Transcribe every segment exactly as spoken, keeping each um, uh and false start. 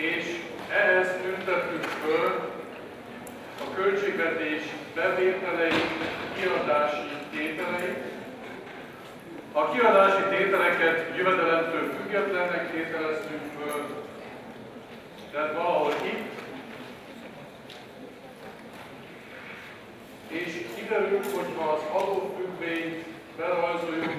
és ehhez tüntettük föl a költségvetés bevételei, kiadási tételeit. A kiadási tételeket jövedelemtől függetlennek tételeztünk föl, tehát valahol itt, és kiderül, hogyha az adófüggvényt berajzoljuk,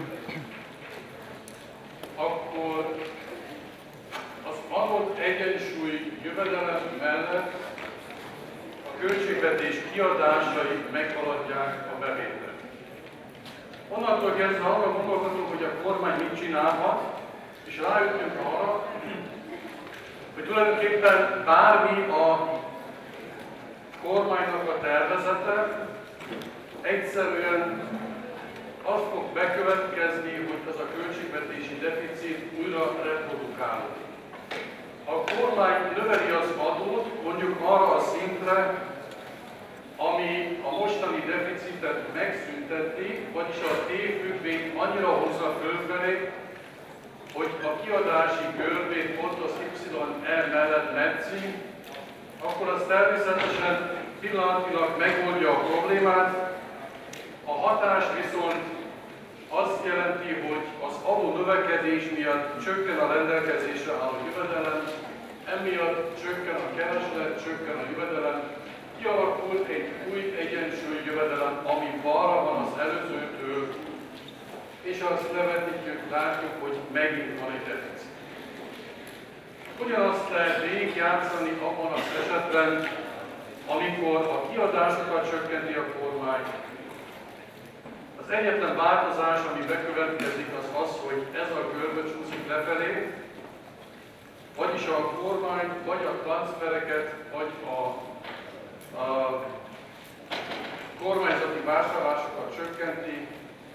akkor az adott egyensúly jövedelem mellett a költségvetés kiadásai meghaladják a bevételt. Onnantól kezdve arra gondolkodunk, hogy a kormány mit csinálhat, és rájöttünk arra, hogy tulajdonképpen bármi a kormánynak a tervezete, egyszerűen az fog bekövetkezni, hogy az a költségvetési deficit újra reprodukálódik. Ha a kormány növeli az adót, mondjuk arra a szintre, ami a mostani deficitet megszünteti, vagyis a tévfüggvényt annyira hozza fölfelé, hogy a kiadási görbét pont az Y E mellett metszi, akkor az természetesen pillanatilag megoldja a problémát. A hatás viszont azt jelenti, hogy az adó növekedés miatt csökken a rendelkezésre álló jövedelem, emiatt csökken a kereslet, csökken a jövedelem, kialakul egy új egyensúly jövedelem, ami balra van az előzőtől, és azt levetítjük, látjuk, hogy megint van egy deficit. Ugyanazt lehet végigjátszani abban az esetben, amikor a kiadásokat csökkenti a kormány. Az egyetlen változás, ami bekövetkezik, az az, hogy ez a görbe csúszik lefelé, vagyis a kormány vagy a transfereket, vagy a, a kormányzati vásárlásokat csökkenti,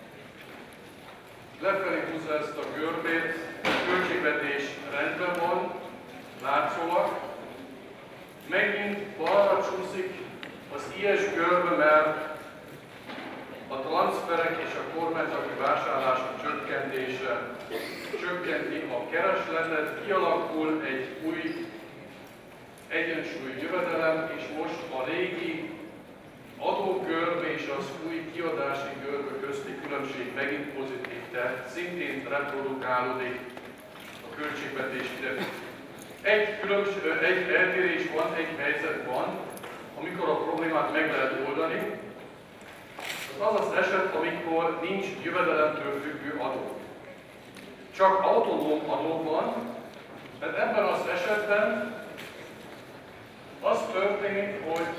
lefelé húzza ezt a görbét, a költségvetés rendben van, látszólag, megint balra csúszik az ilyes görbe, mert a transferek és a kormányzati vásárlások csökkentése csökkenti a keresletet, kialakul egy új egyensúly jövedelem, és most a régi adógörbe és az új kiadási görbe közti különbség megint pozitív, tehát szintén reprodukálódik a költségvetési deficit. Egy, különbség, egy eltérés van, egy helyzet van, amikor a problémát meg lehet oldani. Az az az eset, amikor nincs jövedelemtől függő adó. Csak autonóm adó van, mert ebben az esetben az történik, hogy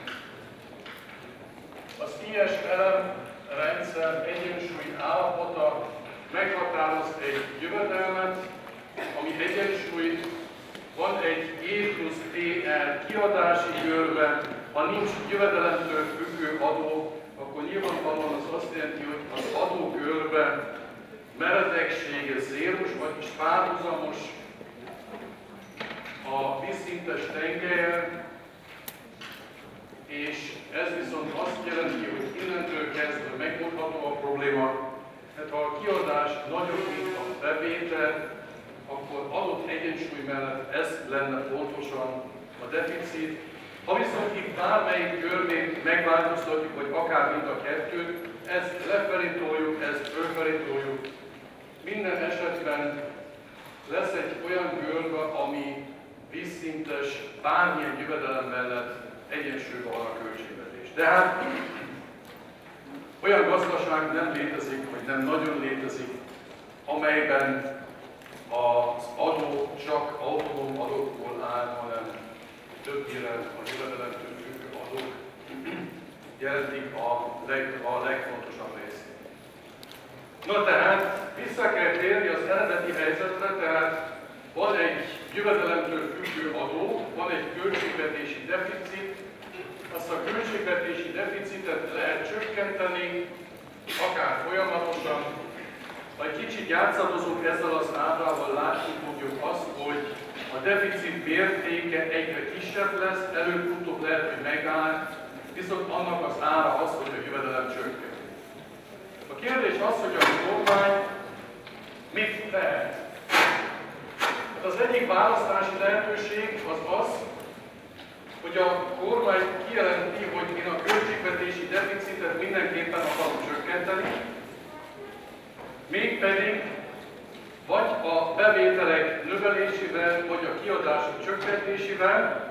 az ilyes elemrendszer egyensúly állapota meghatároz egy jövedelmet, ami egyensúly, van egy E plusz T R kiadási görbe, ha nincs jövedelemtől függő adó, akkor nyilvánvalóan az azt jelenti, hogy az adógörbe meredeksége zéros, vagyis párhuzamos a vízszintes tengelyen, és ez viszont azt jelenti, hogy innentől kezdve megoldható a probléma, mert ha a kiadás nagyobb, mint a bevétel, akkor adott egyensúly mellett ez lenne pontosan a deficit. Ha viszont itt bármelyik görbét megváltoztatjuk, vagy akár mind a kettőt, ezt lefelé toljuk, ezt fölfelé toljuk, minden esetben lesz egy olyan görbe, ami vízszintes, bármilyen jövedelem mellett egyensúlyban van a költségvetés. De hát olyan gazdaság nem létezik, vagy nem nagyon létezik, amelyben az adó csak autonóm adókból áll, hanem többnyire a jövedelemtől függő adók jelentik a, leg, a legfontosabb részét. Na tehát, vissza kell térni az eredeti helyzetre, tehát van egy jövedelemtől függő adó, van egy költségvetési deficit, azt a költségvetési deficitet lehet csökkenteni, akár folyamatosan. Ha egy kicsit játszadozunk ezzel az ábrával, látni fogjuk azt, hogy a deficit mértéke egyre kisebb lesz, előbb-utóbb lehet, hogy megáll, viszont annak az ára az, hogy a jövedelem csökken. A kérdés az, hogy a kormány mit tehet. Hát az Az egyik választási lehetőség az az, hogy a kormány kijelenti, hogy én a költségvetési deficitet mindenképpen akarom csökkenteni, mégpedig vagy a bevételek növelésével, vagy a kiadások csökkentésével,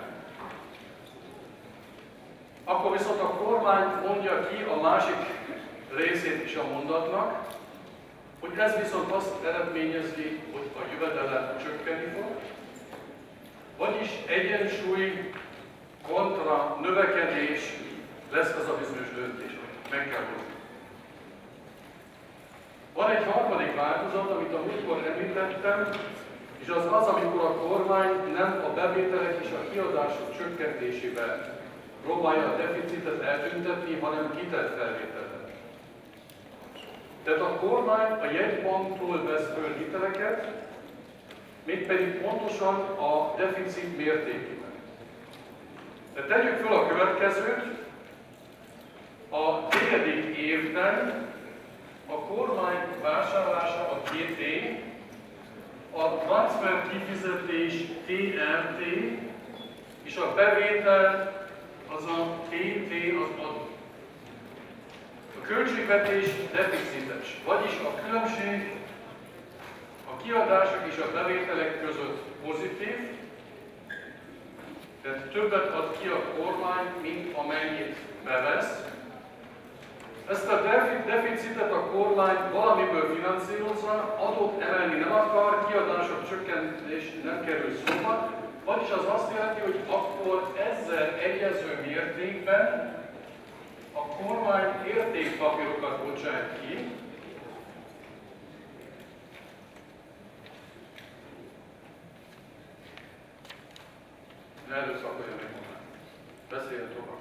akkor viszont a kormány mondja ki a másik részét is a mondatnak, hogy ez viszont azt eredményezi, hogy a jövedelem csökkenni fog, vagyis egyensúly kontra növekedés lesz az a bizonyos döntés, amit meg kell hozni. Van egy harmadik változat, amit a múltkor említettem, és az az, amikor a kormány nem a bevételek és a kiadások csökkentésével próbálja a deficitet eltüntetni, hanem kitett felvételt. Tehát a kormány a jegybanktól vesz föl hiteleket, mégpedig pontosan a deficit mértékében. De tegyük föl a következőt, a negyedik évben a kormány vásárlása a té té, a transfer kifizetés té er té, és a bevétel az a té té az adó. A költségvetés deficites, vagyis a különbség a kiadások és a bevételek között pozitív, tehát többet ad ki a kormány, mint amennyit bevesz. Ezt a deficitet a kormány valamiből finanszírozza, adót emelni nem akar, kiadások csökkentés nem kerül szóba, vagyis az azt jelenti, hogy akkor ezzel egyező mértékben a kormány értékpapírokat bocsát ki, ne erőszakolja meg magát. Beszéljen tovább.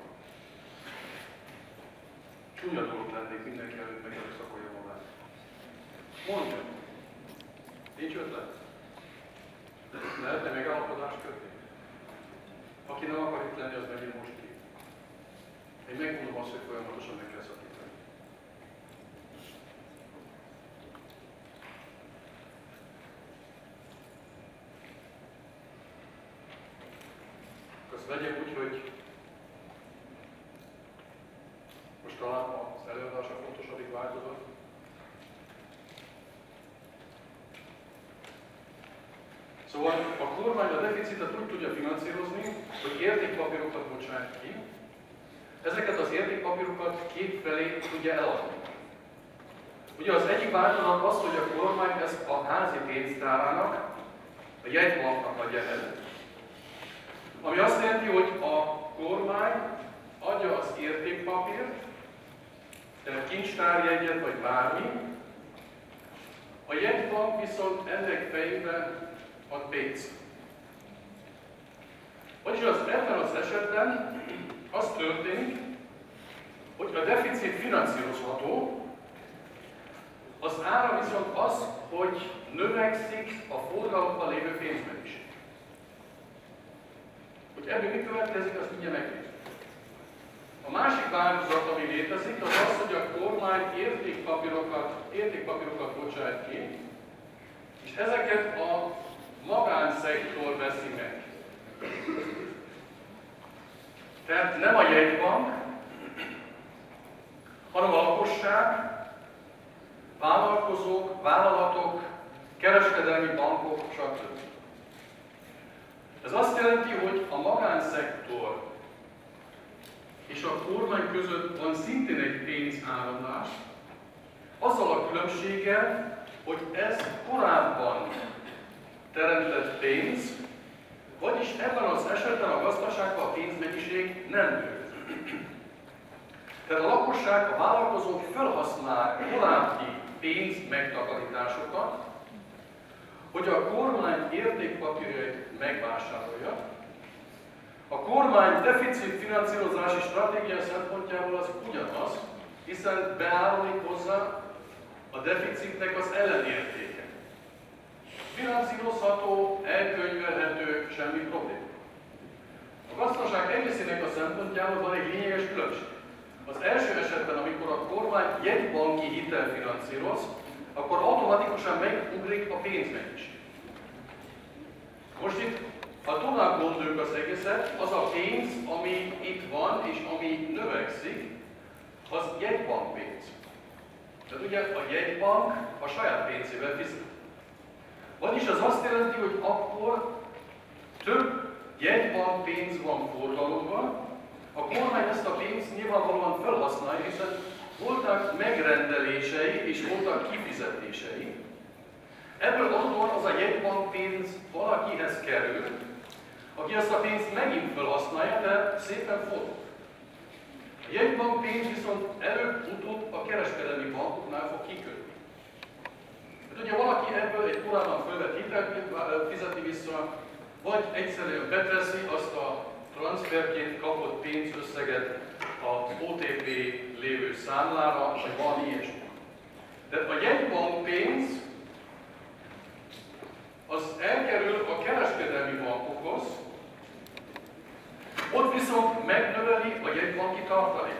Csúnya dolog lennék mindenki előtt, meg erőszakolja magát. Mondja. Nincs ötlet? Lehetne megállapodást kötni? Aki nem akar itt lenni, az megint most ki. Én megmondom azt, hogy folyamatosan meg kell szakítani. Azt legyen úgy, hogy most talán az előadás a fontosabbik változat. Szóval a kormány a deficitet úgy tudja finanszírozni, hogy értékpapírokat bocsát ki. Ezeket az értékpapírokat két felé tudja eladni. Ugye az egyik változat az, hogy a kormány ezt a házi pénztárának, a jegybanknak adja el. Ami azt jelenti, hogy a kormány adja az értékpapírt, tehát kincstárjegyet vagy bármi, a jegybank viszont ennek fejében ad pénzt. Vagyis az ebben az esetben az történik, hogy a deficit finanszírozható, az ára viszont az, hogy növekszik a forgalomban lévő pénzmennyiség. Hogy ebből mi következik, azt mindjárt megnézzük. A másik változat, ami létezik, az az, hogy a kormány értékpapírokat, értékpapírokat bocsát ki, és ezeket a magánszektor veszi meg. Tehát nem a jegybank, hanem a lakosság, vállalkozók, vállalatok, kereskedelmi bankok, stb. Ez azt jelenti, hogy a magánszektor és a kormány között van szintén egy pénzáramlás, azzal a különbséggel, hogy ez korábban teremtett pénz, vagyis ebben az esetben a gazdaságban a pénzmennyiség nem nő. Tehát a lakosság, a vállalkozók felhasznál korábbi pénz megtakarításokat, hogy a kormány értékpapírjait megvásárolja. A kormány deficit finanszírozási stratégia szempontjából az ugyanaz, hiszen beállít hozzá a deficitnek az ellenértéke. Finanszírozható, elkönyvelhető, semmi probléma. A gazdaság egészének a szempontjából van egy lényeges különbség. Az első esetben, amikor a kormány jegybanki hitel finanszíroz, akkor automatikusan megugrik a pénzmennyiség. Ha tovább gondoljuk az egészet, az a pénz, ami itt van és ami növekszik, az jegybankpénz. Tehát ugye a jegybank a saját pénzével fizet. Vagyis az azt jelenti, hogy akkor több jegybankpénz van forgalomban, a kormány ezt a pénzt nyilvánvalóan felhasználja, hiszen voltak megrendelései és voltak kifizetései. Ebből adódóan az a jegybankpénz valakihez kerül, aki azt a pénzt megint felhasználja, de szépen fordul. A jegybankpénz viszont előbb-utóbb a kereskedelmi bankoknál fog kikötni. Hát ugye valaki ebből egy korábban fölvett hitelt fizeti vissza, vagy egyszerűen beteszi azt a transferként kapott pénzösszeget a o té pé lévő számlára, vagy valami ilyesmi. De a jegybankpénz az elkerül a kereskedelmi bankokhoz, ott viszont megnöveli a jegybanki tartalékot.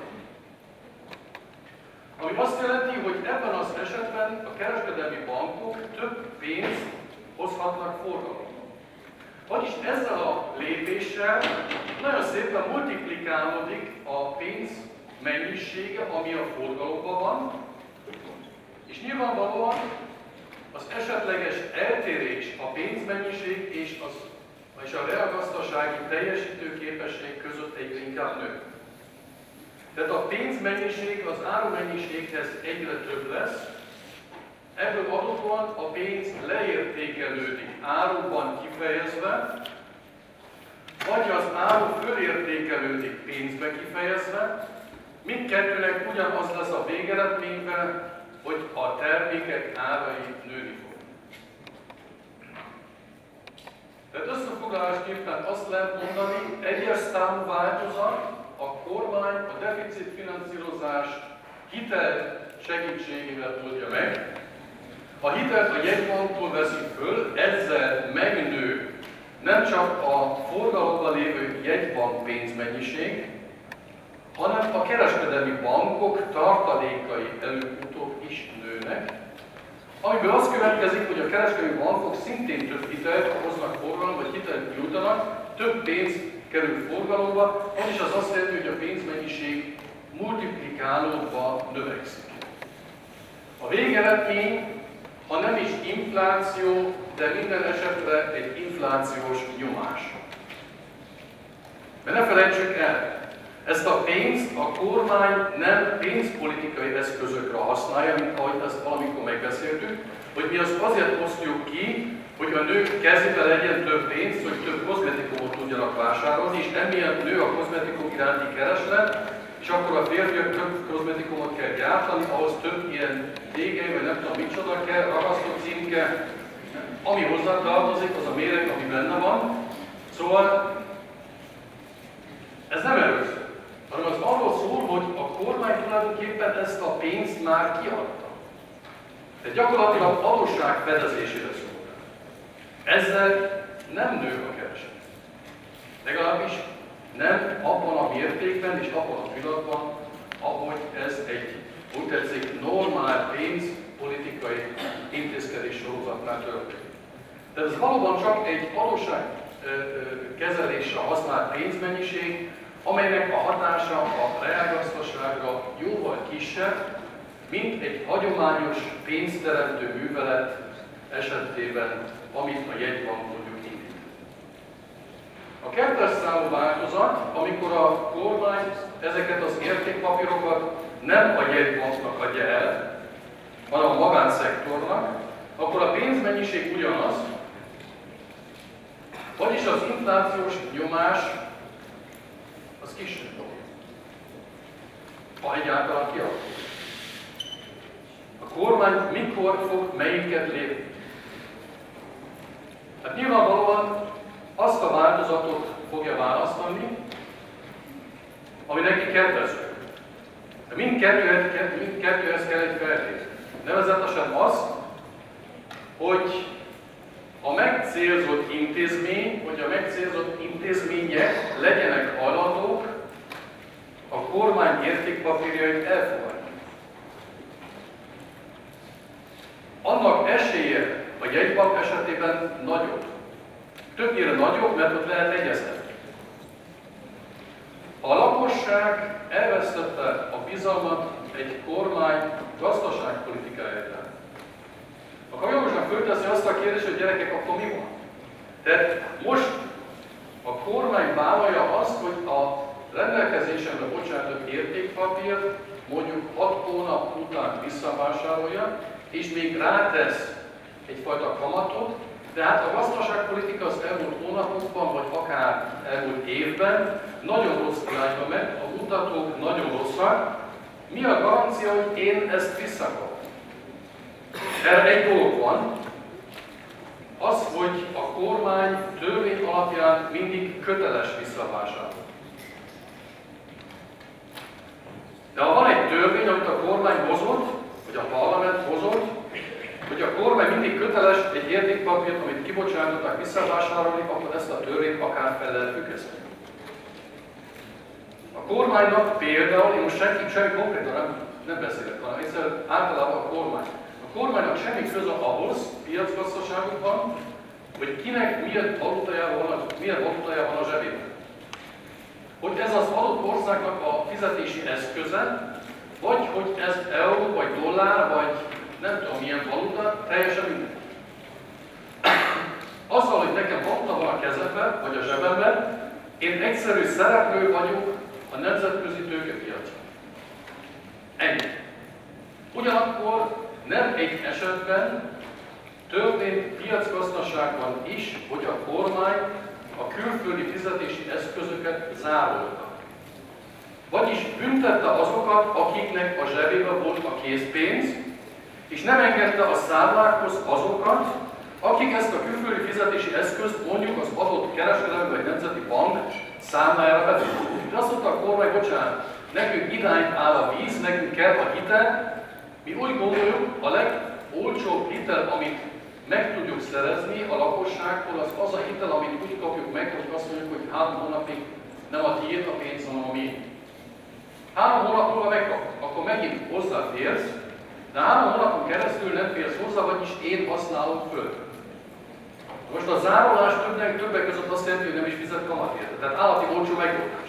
Ami azt jelenti, hogy ebben az esetben a kereskedelmi bankok több pénzt hozhatnak forgalomba. Vagyis ezzel a lépéssel nagyon szépen multiplikálódik a pénz mennyisége, ami a forgalomban van, és nyilvánvalóan az esetleges eltérés a pénzmennyiség és, az, és a reálgazdasági teljesítőképesség között egyre inkább nő. Tehát a pénzmennyiség az árumennyiséghez egyre több lesz, ebből adódóan a pénz leértékelődik árukban kifejezve, vagy az áru fölértékelődik pénzbe kifejezve, mindkettőnek ugyanaz lesz a végeredményben, hogy a termékek árai nőni fog. Tehát összefoglalásképpen azt lehet mondani, egyes számú változat, a kormány a deficitfinanszírozás hitel segítségével oldja meg. A hitelt a jegybanktól veszik föl, ezzel megnő nem csak a forgalomban lévő jegybank pénzmennyiség, hanem a kereskedelmi bankok tartalékai előbb-utóbb is nőnek, amiből az következik, hogy a kereskedelmi bankok szintén több hitelt hoznak forgalomba, vagy hitelt nyújtanak, több pénz kerül forgalomba, vagyis az azt jelenti, hogy a pénzmennyiség multiplikálódva növekszik. A végeredmény, ha nem is infláció, de minden esetre egy inflációs nyomás. Mert ne felejtsük el, ezt a pénzt a kormány nem pénzpolitikai eszközökre használja, mint ahogy ezt valamikor megbeszéltük, hogy mi azt azért osztjuk ki, hogy a nők kezében legyen több pénz, hogy több kozmetikumot tudjanak vásárolni, és emiatt nő a kozmetikum iránti kereslet, és akkor a férfiak több kozmetikumot kell gyártani, ahhoz több ilyen tégely, vagy nem tudom micsoda kell, ragasztó címke, ami hozzá tartozik, az a méreg, ami benne van. Szóval ez nem erről szól, hanem az arról szól, hogy a kormány tulajdonképpen ezt a pénzt már kiadta. Tehát gyakorlatilag adósság fedezésére szól. Ezzel nem nő a kereslet. Legalábbis nem abban a mértékben és abban a pillanatban, ahogy ez egy, úgy tetszik, normál pénzpolitikai intézkedés sorozatnál történik. Tehát ez valóban csak egy adósságkezelésre használt pénzmennyiség, amelynek a hatása a reálgazdaságra jóval kisebb, mint egy hagyományos pénzteremtő művelet esetében, amit a jegybank mondjuk indít. A kettes számú változat, amikor a kormány ezeket az értékpapírokat nem a jegybanknak adja el, hanem a magánszektornak, akkor a pénzmennyiség ugyanaz, vagyis az inflációs nyomás az kisebb. Ha egyáltalán kialakul. A kormány mikor fog melyiket lépni? Hát nyilvánvalóan azt a változatot fogja választani, ami neki kedvező. De mindkettőhez, mindkettőhez kell egy feltétel. Nevezetesen az, hogy a megcélzott intézmény, vagy a megcélzott intézmények legyenek hajlandók a kormány értékpapírjait elfogadni. Annak esélye a jegybank esetében nagyobb, Többnyire nagyobb, mert ott lehet egyeztetni. A lakosság elvesztette a bizalmat egy kormány gazdaságpolitikájában. Akkor jogosan fölteszi azt a kérdést, hogy gyerekek, akkor mi van? Tehát most a kormány vállalja azt, hogy a rendelkezésemre bocsátott értékpapírt mondjuk hat hónap után visszavásárolja, és még rátesz egyfajta kamatot, de hát a gazdaságpolitika az elmúlt hónapokban, vagy akár elmúlt évben nagyon rossz irányba megy, a mutatók nagyon rosszak. Mi a garancia, hogy én ezt visszakapom? Erre egy dolog van, az, hogy a kormány törvény alapján mindig köteles visszavásárolni. De ha van egy törvény, amit a kormány hozott, vagy a parlament hozott, hogy a kormány mindig köteles egy értékpapírt, amit kibocsátották visszavásárolni, akkor ezt a törvényt akár fel lehet függeszteni. A kormánynak például, én most senki, semmi konkrétan nem, nem beszélek, hanem egyszerűen általában a kormány. A kormánynak semmi köze ahhoz, piacgazdaságokban, hogy kinek milyen valutájában van, milyen valutájában van a zsebében. Hogy ez az adott országnak a fizetési eszköze, vagy hogy ez euró, vagy dollár, vagy nem tudom milyen valuta, teljesen minden. Azzal, hogy nekem valuta van a kezemben, vagy a zsebemben, én egyszerű szereplő vagyok a nemzetközi tőkepiacon. Ennyi. Ugyanakkor nem egy esetben történt piacgazdaságban is, hogy a kormány a külföldi fizetési eszközöket zárolta. Vagyis büntette azokat, akiknek a zsebében volt a készpénz, és nem engedte a számlákhoz azokat, akik ezt a külföldi fizetési eszközt mondjuk az adott kereskedelmi vagy nemzeti bank számlájára betették. De azt mondta a kormány, bocsánat, nekünk irányt áll a víz, nekünk kell a hitel, mi úgy gondoljuk, a legolcsóbb hitel, amit meg tudjuk szerezni a lakosságtól, az az a hitel, amit úgy kapjuk meg, hogy azt mondjuk, hogy három hónapig nem a tiéd a pénz, hanem a mi. Három hónap múlva megkapod, akkor megint hozzáférsz, de három hónapon keresztül nem férsz hozzá, vagyis én használom föl. Most a zárolás többnek, többek között azt jelenti, hogy nem is fizet kamatért. Tehát állati olcsó megoldás.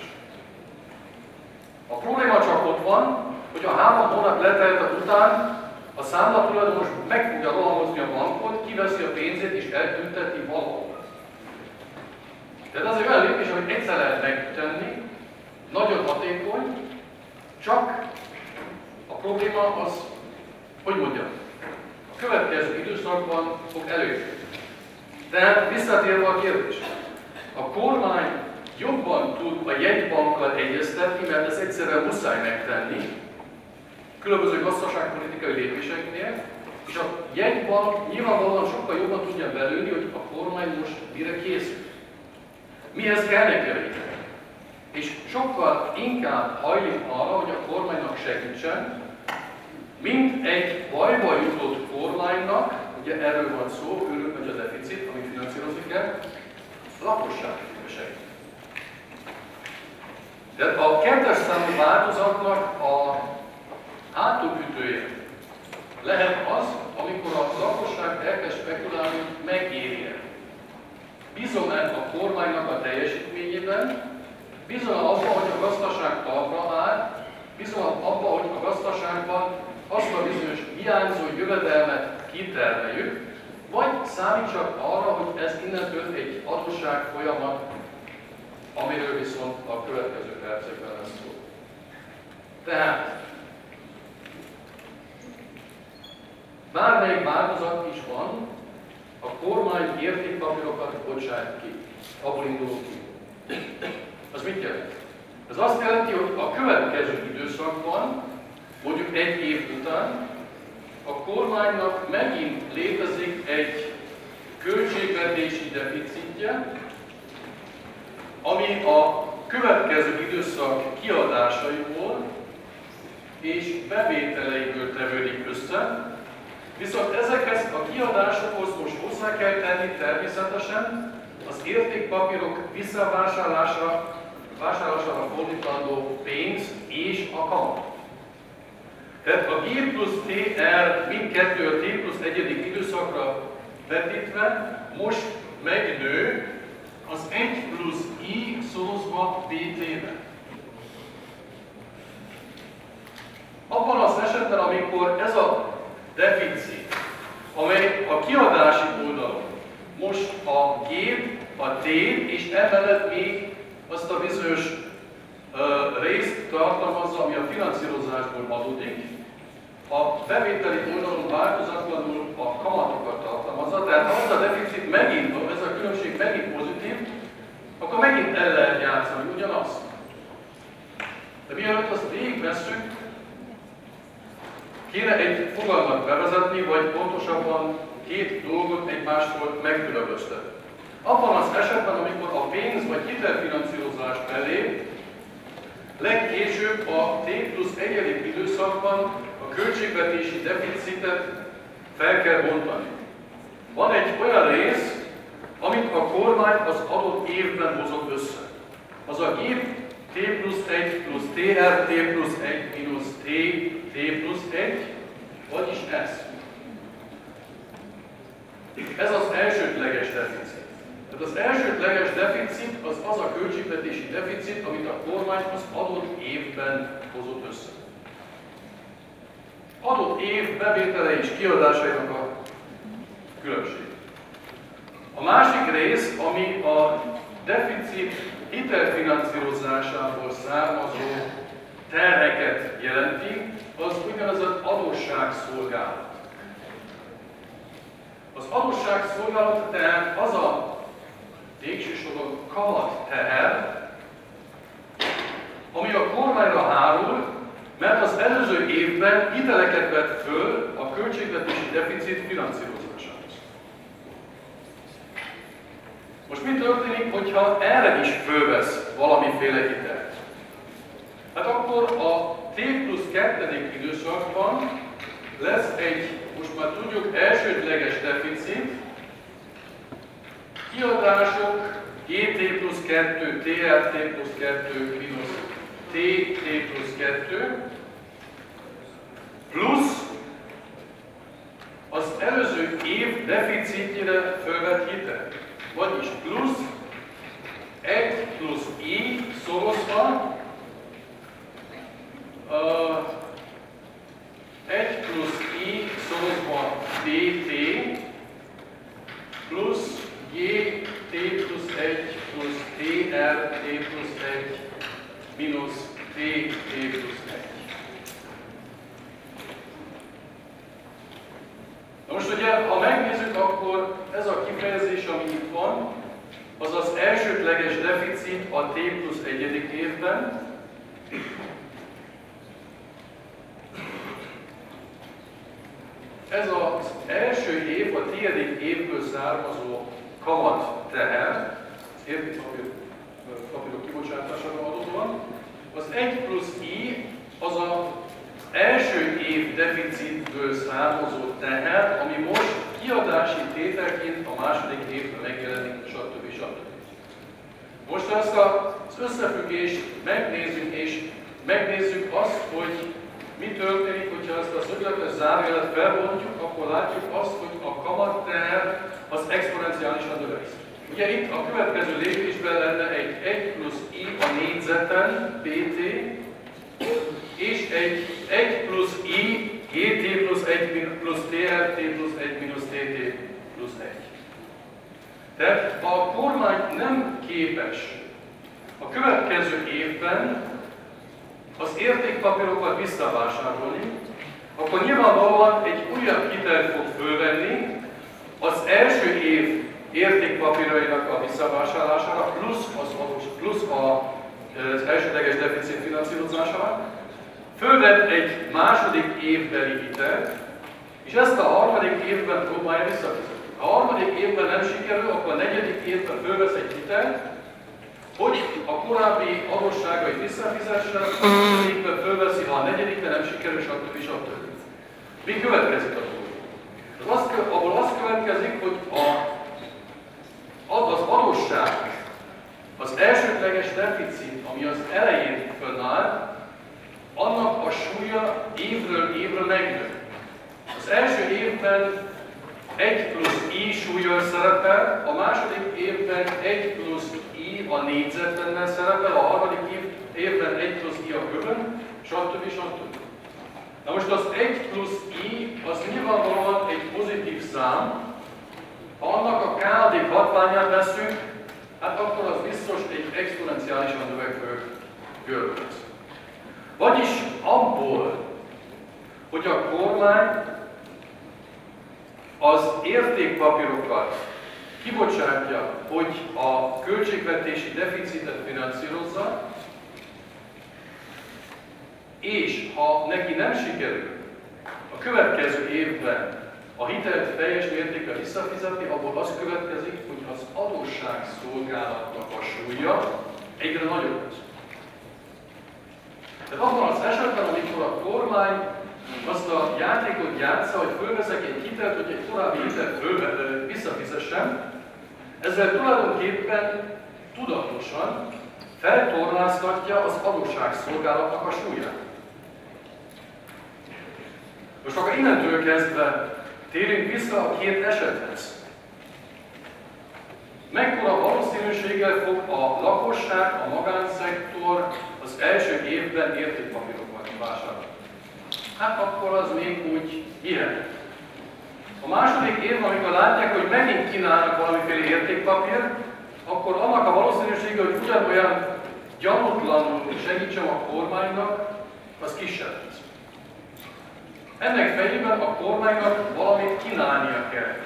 A probléma csak ott van, hogy a három hónap letelt után a számlatulajdonos meg fogja rohamozni a bankot, kiveszi a pénzét és eltünteti valahol. Tehát az egy olyan lépés, amit egyszer lehet megtenni, nagyon hatékony, csak a probléma az, hogy mondjam, a következő időszakban fog előjönni. Tehát visszatérve a kérdésre, a kormány jobban tud a jegybankkal egyeztetni, mert ezt egyszerűen muszáj megtenni, különböző gazdaságpolitikai lépéseknél, és a jegybank nyilvánvalóan sokkal jobban tudja belőni, hogy a kormány most mire készül. Mihez kell neki a hitel. És sokkal inkább hajlik arra, hogy a kormánynak segítsen, mint egy bajba jutott kormánynak, ugye erről van szó, őrül megy a deficit, amit finanszírozni kell, lakosság segít. Tehát a kettes számú változatnak a hátóütője lehet az, amikor a lakosság elkezd spekulálni, megéri-e. Bízom-e a kormánynak a teljesítményében, bízom abban, hogy a gazdaság talpra áll, bízom abban, hogy a gazdaságban azt a bizonyos hiányzó jövedelmet kitermeljük, vagy számítsak arra, hogy ez innentől egy adósság folyamat, amiről viszont a következő percekben lesz szó. Tehát, bármelyik változat is van, a kormány értékpapírokat bocsát ki. Abból indulunk ki. Az mit jelent? Ez azt jelenti, hogy a következő időszakban, mondjuk egy év után, a kormánynak megint létezik egy költségvetési deficitje, ami a következő időszak kiadásaiból és bevételeiből tevődik össze, viszont ezekhez a kiadásokhoz most hozzá kell tenni természetesen az értékpapírok visszavásárlására vásárlására fordítandó pénz és a kamat. Tehát a G plusz T R mindkettő a T plusz egyedik időszakra vetítve most megnő a tét, és emellett még azt a bizonyos uh, részt tartalmazza, ami a finanszírozásból adódik. A bevételi oldalon változatlanul a kamatokat tartalmazza, tehát ha az a deficit megint, ez a különbség megint pozitív, akkor megint el lehet játszani ugyanazt. De mielőtt azt végigvesszük, kéne egy fogalmat bevezetni, vagy pontosabban két dolgot egymástól megkülönböztetni. Abban az esetben, amikor a pénz vagy hitelfinanszírozás felé legkésőbb a T plusz egyedik időszakban a költségvetési deficitet fel kell bontani. Van egy olyan rész, amit a kormány az adott évben hozott össze. Az a gép T plusz egy plusz T R, T plusz egy mínusz T, T plusz egy, vagyis ez. Ez az elsődleges deficit. Tehát az elsődleges deficit az az a költségvetési deficit, amit a kormány az adott évben hozott össze. Adott év bevétele és kiadásainak a különbség. A másik rész, ami a deficit hitelfinanszírozásából származó terheket jelenti, az úgynevezett adósságszolgálat. Az adósságszolgálat tehát az a végső soron kamat teher, ami a kormányra hárul, mert az előző évben hiteleket vett föl a költségvetési deficit finanszírozásához. Most mi történik, hogyha erre is fölvesz valamiféle hitelt? Hát akkor a T plusz kettedik időszakban lesz egy, most már tudjuk, elsődleges deficit, kiadások G T plusz kettő, T R T plusz kettő mínusz T T plusz kettő, plusz az előző év deficitjére fölvett hitel. Vagyis plusz egy plusz I szorozva uh, egy plusz I szorozva dt plusz G T plusz egy plusz T R T plusz egy mínusz T T plusz egy. Na most ugye, ha megnézzük, akkor ez a kifejezés, ami itt van, az az elsődleges deficit a T plusz egyedik évben. Ez az első év, a tizedik évből származó kamat teher, értékpapír papírok kibocsátására adódóan. Az egy plusz I az az első év deficitből származó teher, ami most kiadási tételként a második évben megjelenik, stb. stb. Most ha ezt az összefüggést megnézzük, és megnézzük azt, hogy mi történik, hogyha ezt a szögletes zárójelet felbontjuk, akkor látjuk azt, hogy a kamatteher az exponenciálisan növekszik. Ugye itt a következő lépésben lenne egy egy plusz I a négyzeten bt, és egy egy plusz I gt plusz egy plusz tr t plusz egy mínusz tt plusz egy. Tehát ha a kormány nem képes a következő évben az értékpapírokat visszavásárolni, akkor nyilvánvalóan egy újabb hitelt fog fölvenni az első év értékpapírainak a visszavásárlására, plusz az, plusz az elsődleges deficit finanszírozására, fölvett egy második évbeli hitelt, és ezt a harmadik évben próbálja visszafizetni. Ha a harmadik évben nem sikerül, akkor a negyedik évben fölvesz egy hitelt, hogy a korábbi adósságait visszafizesse, a negyedikben fölveszi, ha a negyedikben nem sikerül, stb. stb. Mi következik a dolog? Az, abból az következik, hogy a, az adósság, az elsődleges deficit, ami az elején fönnáll, annak a súlya évről évre megnő. Az első évben egy plusz I súllyal szerepel, a második évben egy plusz I a négyzetben szerepel, a harmadik évben egy plusz I a kövön, stb. stb. Na most az egy plusz I az nyilvánvalóan egy pozitív szám. Ha annak a káodik hatványát veszünk, exponenciálisan növekvő görböt. Vagyis abból, hogy a kormány az értékpapírokat kibocsátja, hogy a költségvetési deficitet finanszírozza, és ha neki nem sikerül a következő évben a hitelt teljes mértékben visszafizetni, abból az következik, hogy az adósságszolgálatnak a súlya egyre nagyobb lesz. Tehát abban az esetben, amikor a kormány azt a játékot játsza, hogy fölveszek egy hitelt, hogy egy korábbi hitelt fölve, visszafizessem, ezzel tulajdonképpen tudatosan feltorláztatja az adósságszolgálatnak a súlyát. Most akkor innentől kezdve térjünk vissza a két esethez. Mekkora valószínűséggel fog a lakosság, a magánszektor az első évben értékpapírokat vásárolni? Hát akkor az még úgy hihet. A második év, amikor látják, hogy megint kínálnak valamiféle értékpapír, akkor annak a valószínűsége, hogy ugyanolyan gyanútlanul segítsem a kormánynak, az kisebb lesz. Ennek fejében a kormánynak valamit kínálnia kell.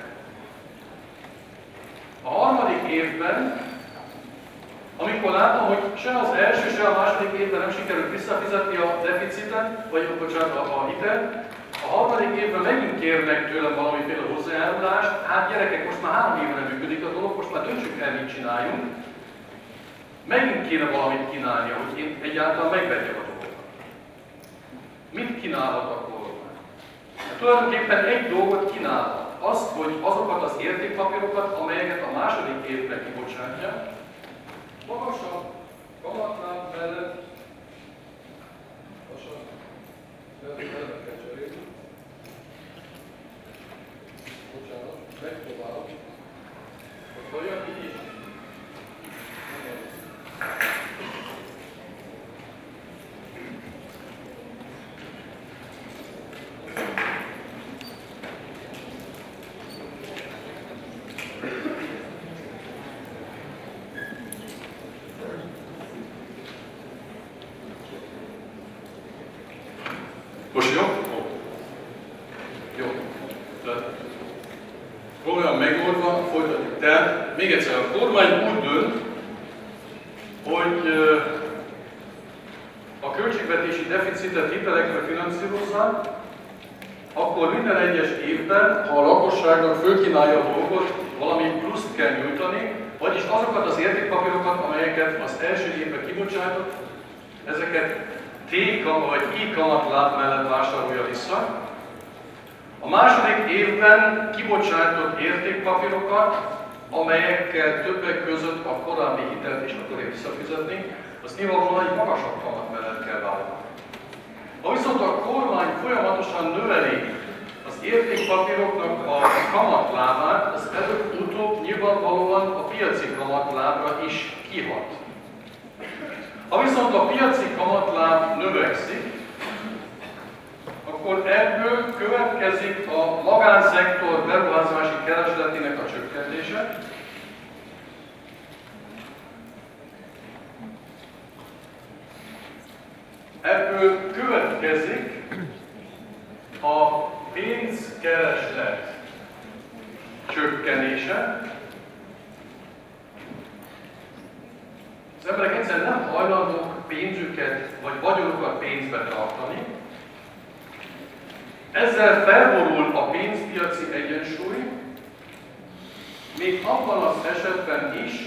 A harmadik évben, amikor látom, hogy se az első, se a második évben nem sikerült visszafizetni a deficitet, vagy bocsánat, a hitelt, a harmadik évben megint kérnek tőlem valamiféle hozzájárulást, hát gyerekek, most már három éve nem működik a dolog, most már döntsük el, mit csináljunk. Megint kéne valamit kínálnia, hogy én egyáltalán megvegyem a dolgot. Mit kínálhat a kormány? Hát tulajdonképpen egy dolgot kínálhat. Azt, hogy azokat az értékpapírokat, amelyeket a második évben kibocsátja, magasabb kamatláb mellett, lassan, mellett kell cserélni. Bocsánat, megpróbálom. Hogy olyan így is. Most jó? Jó. Tehát probléma megoldva, folytatjuk. Tehát még egyszer, a kormány úgy dönt, hogy a költségvetési deficitet hitelekre finanszírozza, akkor minden egyes évben, ha a lakosságnak fölkínálja a dolgot, valami pluszt kell nyújtani, vagyis azokat az értékpapírokat, amelyeket az első évben kibocsátott, ezeket T-kamat vagy I-kamatláb mellett vásárolja vissza. A második évben kibocsátott értékpapírokat, amelyekkel többek között a korábbi hitelt is akarja visszafizetni, azt nyilvánvalóan egy magasabb kamat mellett kell vállalni. Ha viszont a kormány folyamatosan növeli az értékpapíroknak a kamatlábát, az előbb-utóbb nyilvánvalóan a piaci kamatlábra is kihat. Ha viszont a piaci kamatláb növekszik, akkor ebből következik a magánszektor beruházási keresletének a csökkentése. Ebből következik a pénzkereslet csökkenése. Az emberek egyszerűen nem hajlandók pénzüket vagy vagyonukat pénzbe tartani. Ezzel felborul a pénzpiaci egyensúly, még abban az esetben is,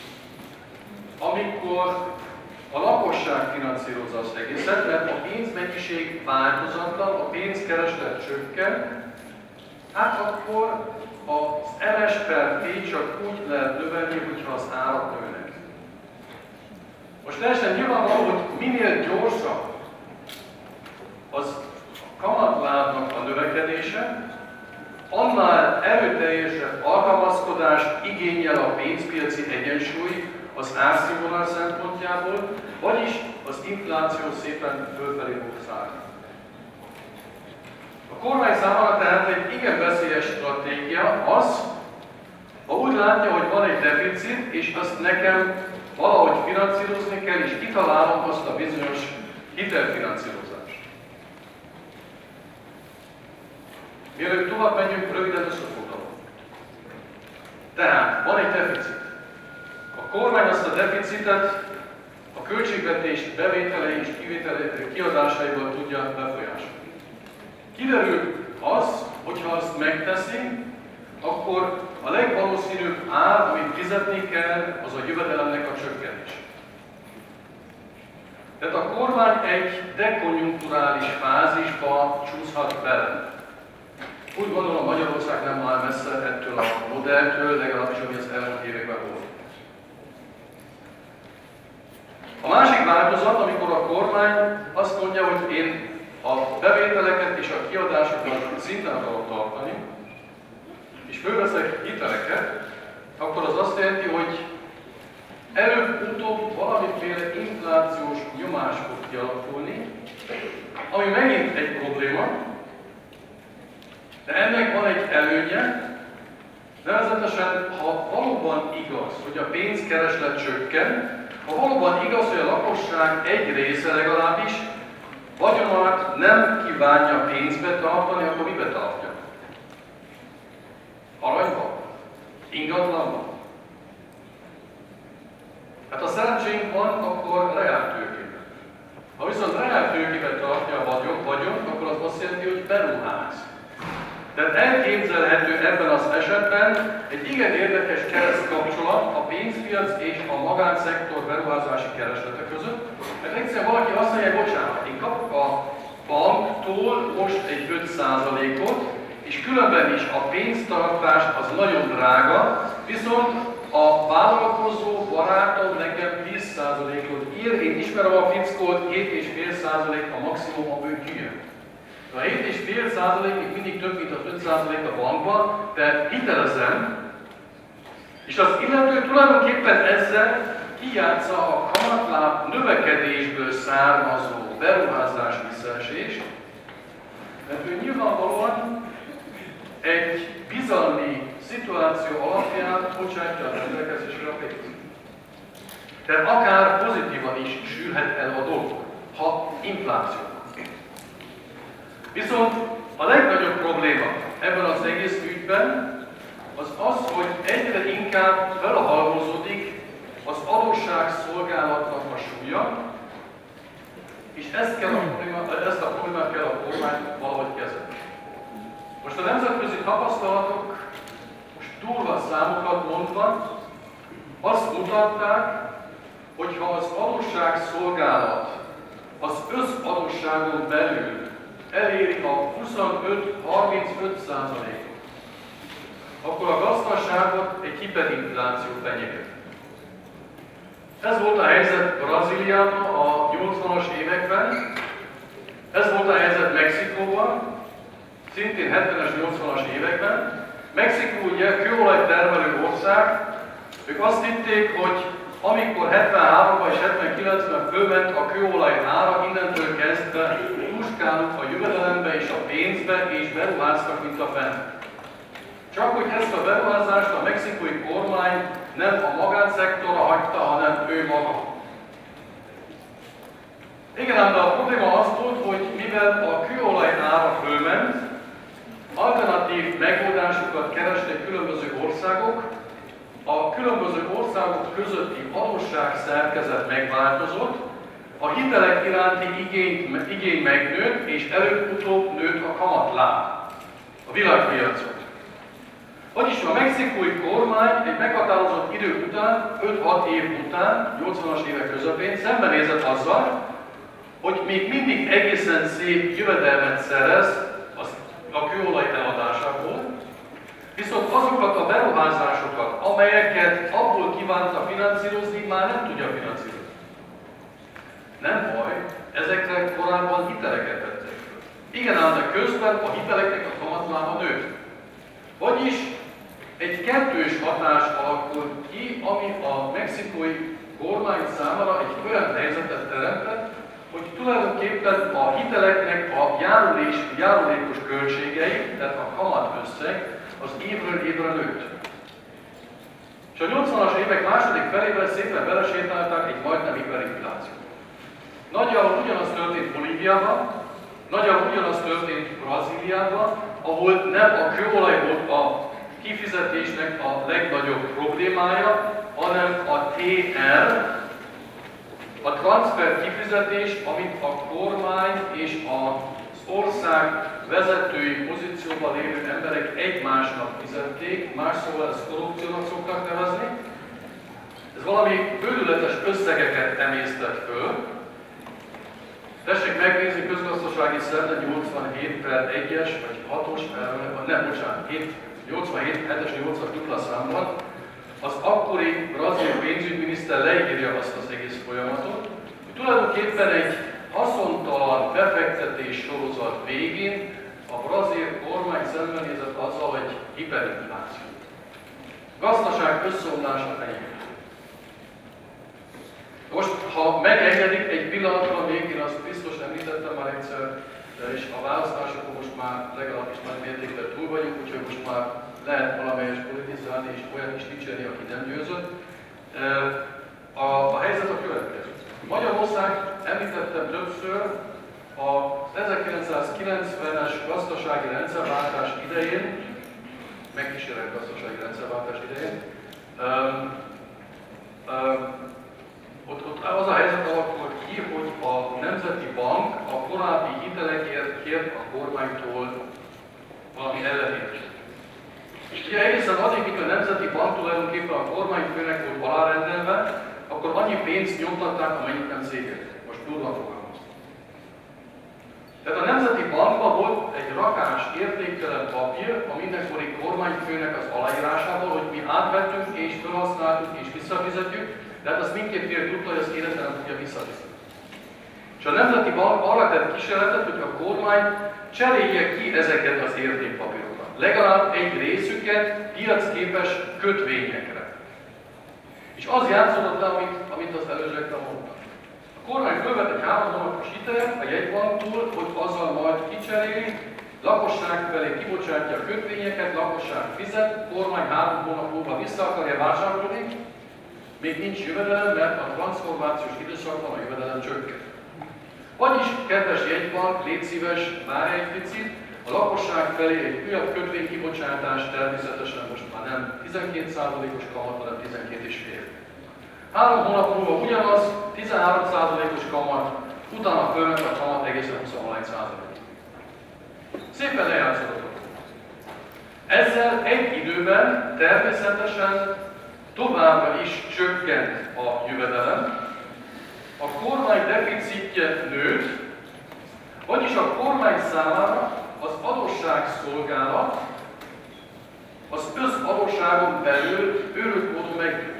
amikor a lakosság finanszírozza az egészet, mert a pénzmennyiség változatlan, a pénzkereslet csökken, hát akkor az em es per té csak úgy lehet növelni, hogyha az árak nőnek. Most teljesen nyilvánvaló, hogy minél gyorsabb az kamatlábnak a növekedése, annál erőteljesebb alkalmazkodást igényel a pénzpiaci egyensúly az árszínvonal szempontjából, vagyis az infláció szépen fölfelé fog szállni. A kormány számára tehát egy igen veszélyes stratégia az, ha úgy látja, hogy van egy deficit, és azt nekem valahogy finanszírozni kell, és kitalálom azt a bizonyos hitelfinanszírozást. Mielőtt tovább menjünk, röviden összefoglalom. Tehát van egy deficit. A kormány azt a deficitet a költségvetés bevételei és kivételei kiadásaiból tudja befolyásolni. Kiderül az, hogyha azt megteszi, akkor a legvalószínűbb ár, amit fizetni kell, az a jövedelemnek a csökkenés. Tehát a kormány egy dekonjunkturális fázisba csúszhat bele. Úgy gondolom, Magyarország nem áll messze ettől a modelltől, legalábbis ami az elmúlt években volt. A másik változat, amikor a kormány azt mondja, hogy én a bevételeket és a kiadásokat szinten akarok tartani, és fölveszek hiteleket, akkor az azt jelenti, hogy előbb-utóbb valamiféle inflációs nyomás fog kialakulni, ami megint egy probléma, de ennek van egy előnye, nevezetesen, ha valóban igaz, hogy a pénzkereslet csökken, ha valóban igaz, hogy a lakosság egy része legalábbis vagyonát nem kívánja pénzbe tartani, akkor mibe tartja? Aranyban? Ingatlanban? Hát ha szerencsénk van, akkor reáltőkében. Ha viszont reáltőkében tartja a vagyon, vagyon, akkor az azt jelenti, hogy beruház. Tehát elképzelhető ebben az esetben egy igen érdekes keresztkapcsolat a pénzpiac és a magánszektor beruházási kereslete között, mert egyszerűen valaki azt mondja, hogy bocsánat, én kapok a banktól most egy öt százalékot, és különben is a pénztartás az nagyon drága, viszont a vállalkozó barátom nekem tíz százalékot ír, én ismerem a fickót, hét egész öt százalék a maximum, amiből kijön. A hét egész öt százalék még mindig több, mint az öt százalék a bankban, tehát hitelezem, és az illető tulajdonképpen ezzel kijátsza a kamatláb növekedésből származó beruházás visszaesést, mert ő nyilvánvalóan egy bizalmi szituáció alapján bocsátja a rendelkezésre a pénzt. Tehát akár pozitívan is sülhet el a dolog, ha infláció. Viszont a legnagyobb probléma ebben az egész ügyben az az, hogy egyre inkább felhalmozódik az adósságszolgálatnak a súlya, és ezt, kell a problémát, ezt a problémát kell a kormány valahogy kezelni. Most a nemzetközi tapasztalatok, most durva számokat mondva, azt mutatták, hogy ha az adósságszolgálat az összadósságon belül eléri a huszonöt-harmincöt százalékot, akkor a gazdaságot egy hiperinfláció fenyeget. Ez volt a helyzet Brazíliában a nyolcvanas években, ez volt a helyzet Mexikóban, szintén hetvenes, nyolcvanas években. Mexikó ugye kőolaj termelő ország, ők azt hitték, hogy amikor hetvenháromban és hetvenkilencben fölment a kőolaj ára, innentől kezdve tuskálunk a jövedelembe és a pénzbe, és beruháztak, mint a fenn. Csak hogy ezt a beruházást a mexikói kormány nem a magánszektorra hagyta, hanem ő maga. Igen, ám de a probléma az volt, hogy mivel a kőolaj ára fölment, alternatív megoldásokat kerestek különböző országok, a különböző országok közötti adósságszerkezet megváltozott, a hitelek iránti igény, igény megnőtt, és előbb-utóbb nőtt a kamatláb a világpiacon. Vagyis a mexikói kormány egy meghatározott idő után, öt-hat év után, nyolcvanas évek közepén szembenézett azzal, hogy még mindig egészen szép jövedelmet szerez a kőolaj eladásából, viszont azokat a beruházásokat, amelyeket abból kívánta finanszírozni, már nem tudja finanszírozni. Nem baj, ezekre korábban hiteleket vettek föl. Igen, ám de közben a hiteleknek a kamatlába nőtt. Vagyis egy kettős hatás alakul ki, ami a mexikói kormány számára egy olyan helyzetet teremtett, hogy tulajdonképpen a hiteleknek a járulés, járulékos költségei, tehát a kamat összeg, az évről évre nőtt. És a nyolcvanas évek második felében szépen belesétáltunk Nagyjából ugyanaz történt Bolíviában, nagyjából ugyanaz történt Brazíliában, ahol nem a kőolaj volt a kifizetésnek a legnagyobb problémája, hanem a té er, a transfer kifizetés, amit a kormány és az ország vezetői pozícióban lévő emberek egymásnak fizették, más szóval ezt korrupciónak szoktak nevezni. Ez valami bődületes összegeket emésztett föl. Tessék megnézni közgazdasági szerde nyolcvanhét per egyes, vagy hatos, nem, bocsánat, nyolcvanhét, hetes, nyolcas dupla számban, az akkori brazil pénzügyminiszter leírja azt az egész folyamatot, hogy tulajdonképpen egy haszontalan befektetés sorozat végén a brazil kormány szembenézett azzal, hogy hiperinfláció. Gazdaság összeomlása fenyegeti. Most, ha megengedik egy pillanatra, még én azt biztos említettem már egyszer, és a választásokon most már legalábbis nagy mértékben túl vagyunk, úgyhogy most már lehet valamelyes politizálni és olyan is dicsérni, aki nem győzött. A, a helyzet a következő. Magyarország, említettem többször, az ezerkilencszázkilencvenes gazdasági rendszerváltás idején, megkísérelt gazdasági rendszerváltás idején, um, um, Ott, ott az a helyzet alakult ki, hogy a Nemzeti Bank a korábbi hitelekért kért a kormánytól valami ellenért. És ugye egészen addig, míg a Nemzeti Bank tulajdonképpen a kormányfőnek volt alárendelve, akkor annyi pénzt nyomtatták, amennyit nem szégyelt. Most durva fogalmazom. Tehát a Nemzeti Bankban volt egy rakás értéktelen papír a mindenkori kormányfőnek az aláírásával, hogy mi átvettünk és felhasználtuk és visszafizetjük, de hát azt mindkét fél tudta, hogy azt életben nem tudja visszafizetni. És a Nemzeti Bank arra tett kísérletet, hogy a kormány cserélje ki ezeket az értékpapírokat. Legalább egy részüket piacképes kötvényekre. És az játszódott le, amit, amit az előzőekben mondtam. A kormány fölvett egy három hónapos hitelt a jegybanktól, hogy azzal majd kicseréli, lakosság felé kibocsátja a kötvényeket, lakosság fizet, kormány három hónap múlva vissza akarja vásárolni, még nincs jövedelem, mert a transformációs időszakban a jövedelem csökken. Vagyis, kedves jegybank, légy szíves, várj egy picit, a lakosság felé egy újabb kötvénykibocsátás természetesen most már nem tizenkét százalékos kamat, hanem tizenkét egész öt. Három hónap múlva ugyanaz, tizenhárom százalékos kamat, utána fölment a kamat egészen huszonegy százalék. Szépen lejátszódott. Ezzel egy időben természetesen továbbra is csökkent a jövedelem, a kormány deficitje nőtt, vagyis a kormány számára az adósságszolgálat az összadósságon belül őrült módon megnőtt.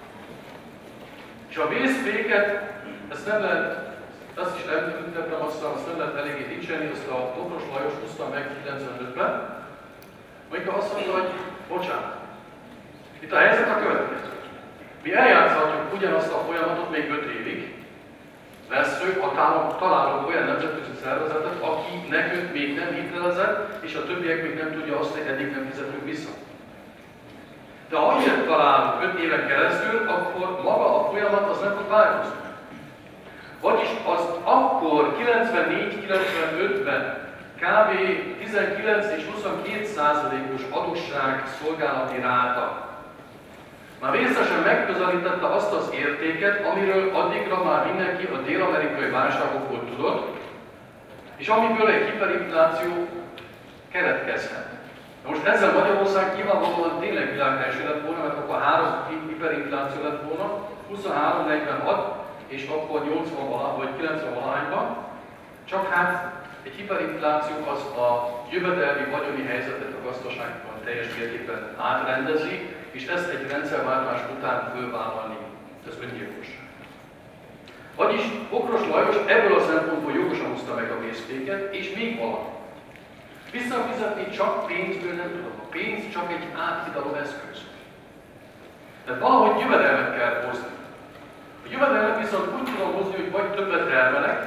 És a vészféket, ezt nem lehet, azt is említettem, aztán azt nem lehet eléggé dicsérni, azt a Bokros Lajos hozta meg kilencvenötben, amikor azt mondta, hogy bocsánat, itt a helyzet a következő. Mi eljátszhatjuk ugyanazt a folyamatot még öt évig, vesszük, ha találunk olyan nemzetközi szervezetet, aki nekünk még nem hitelezett, és a többiek még nem tudja azt, hogy eddig nem fizetünk vissza. De ha ilyet találunk öt éven keresztül, akkor maga a folyamat az nem fog változni. Vagyis az akkor kilencvennégy kilencvenötben kb. tizenkilenc és huszonkettő százalékos adósság szolgálati ráta már részesen megközelítette azt az értéket, amiről addigra már mindenki a dél-amerikai válságokból tudott, és amiből egy hiperinfláció keletkezhet. Na most ezzel Magyarország nyilvánvalóan tényleg világelső lett volna, mert akkor három hiperinfláció lett volna, huszonhárom negyvenhat, és akkor nyolcvan vagy kilencven valahányban, csak hát egy hiperinfláció az a jövedelmi vagyoni helyzetet a gazdaságban teljes mértékben átrendezi, és ezt egy rendszerváltás után fölvállalni, ez öngyilkosság. Vagyis Bokros Lajos ebből a szempontból jogosan hozta meg a vészféket, és még valami. Visszafizetni csak pénzből nem tudom. A pénz csak egy áthidaló eszköz. Tehát valahogy jövedelmet kell hozni. A jövedelmet viszont úgy tudom hozni, hogy vagy többet termelek,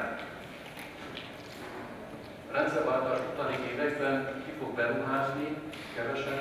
a rendszerváltás utáni években ki fog beruházni, kevesen.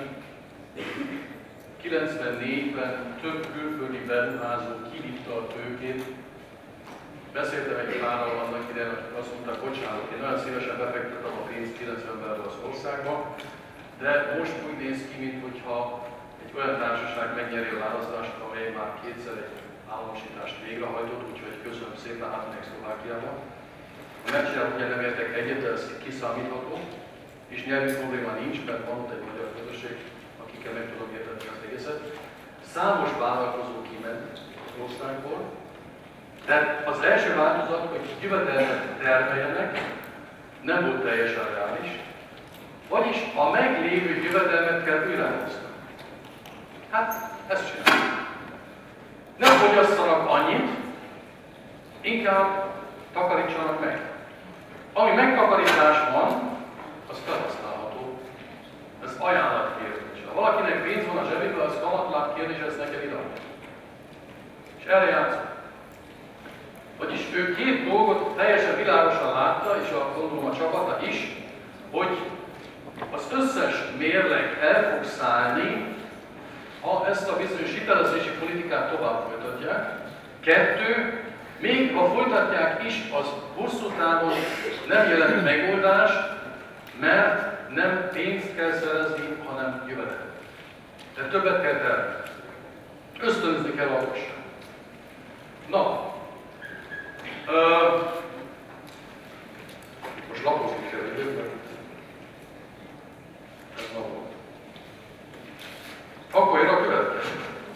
kilencvennégyben több külföldi beruházó kivitte a tőkét, Beszéltem egy párral annak idején, akik azt mondták, bocsánat, én nagyon szívesen befektetem a pénzt kilencvenben ebbe az országba, de most úgy néz ki, mintha egy olyan társaság megnyeri a választást, amely már kétszer egy államosítást végrehajtott, úgyhogy köszönöm szépen, átmegyek Szlovákiába. Ha megcsinálom, ugye nem értek egyet, de ez kiszámítható, és nyelvi probléma nincs, mert van ott egy magyar közösség, akikkel meg tudom értetni az egészet. Számos vállalkozó kiment az országból, de az első változat, hogy jövedelmet termeljenek, nem volt teljesen reális, vagyis a meglévő jövedelmet kell újrahozni. Hát, ezt csináljuk. Nem fogyasszanak annyit, inkább takarítsanak meg. Ami megtakarítás van, az felhasználható. Ez ajánlatkérdés. Ha valakinek pénz van a zsebében, az kamatláb kérdés, ezt neked ideadja. És erre játszunk. Vagyis ő két dolgot teljesen világosan látta, és a, gondolom a csapata is, hogy az összes mérleg el fog szállni, ha ezt a bizonyos hitelezési politikát tovább folytatják. Kettő, még ha folytatják is, az hosszú távon nem jelent megoldást, mert nem pénzt kell szerezni, hanem jövedelmet. Tehát többet kell termelni. Ösztönözni kell a lakosságot. Na, ö, most lapozni kell egyébként, mert ez ma volt. Akkor jön a következő.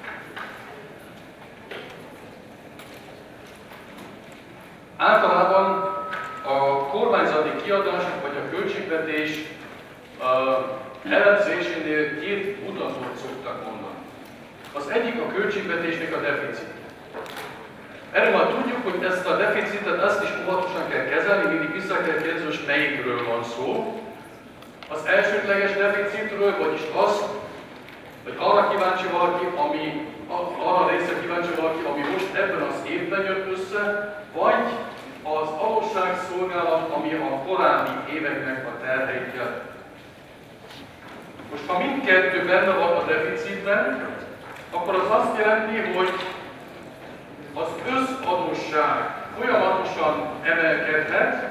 Általában a kormányzati kiadások vagy a költségvetés uh, elemzésénél két mutatót szoktak mondani. Az egyik a költségvetésnek a deficit. Erről már tudjuk, hogy ezt a deficitet, ezt is óvatosan kell kezelni, mindig vissza kell kérdezni, hogy melyikről van szó. Az elsődleges deficitről, vagyis az, hogy arra kíváncsi valaki, ami, arra a részre kíváncsi valaki, ami most ebben az évben jött össze, vagy az adósságszolgálat, ami a korábbi éveknek a terheit jelent. Most ha mindkettő benne van a deficitben, akkor az azt jelenti, hogy az összadósság folyamatosan emelkedhet,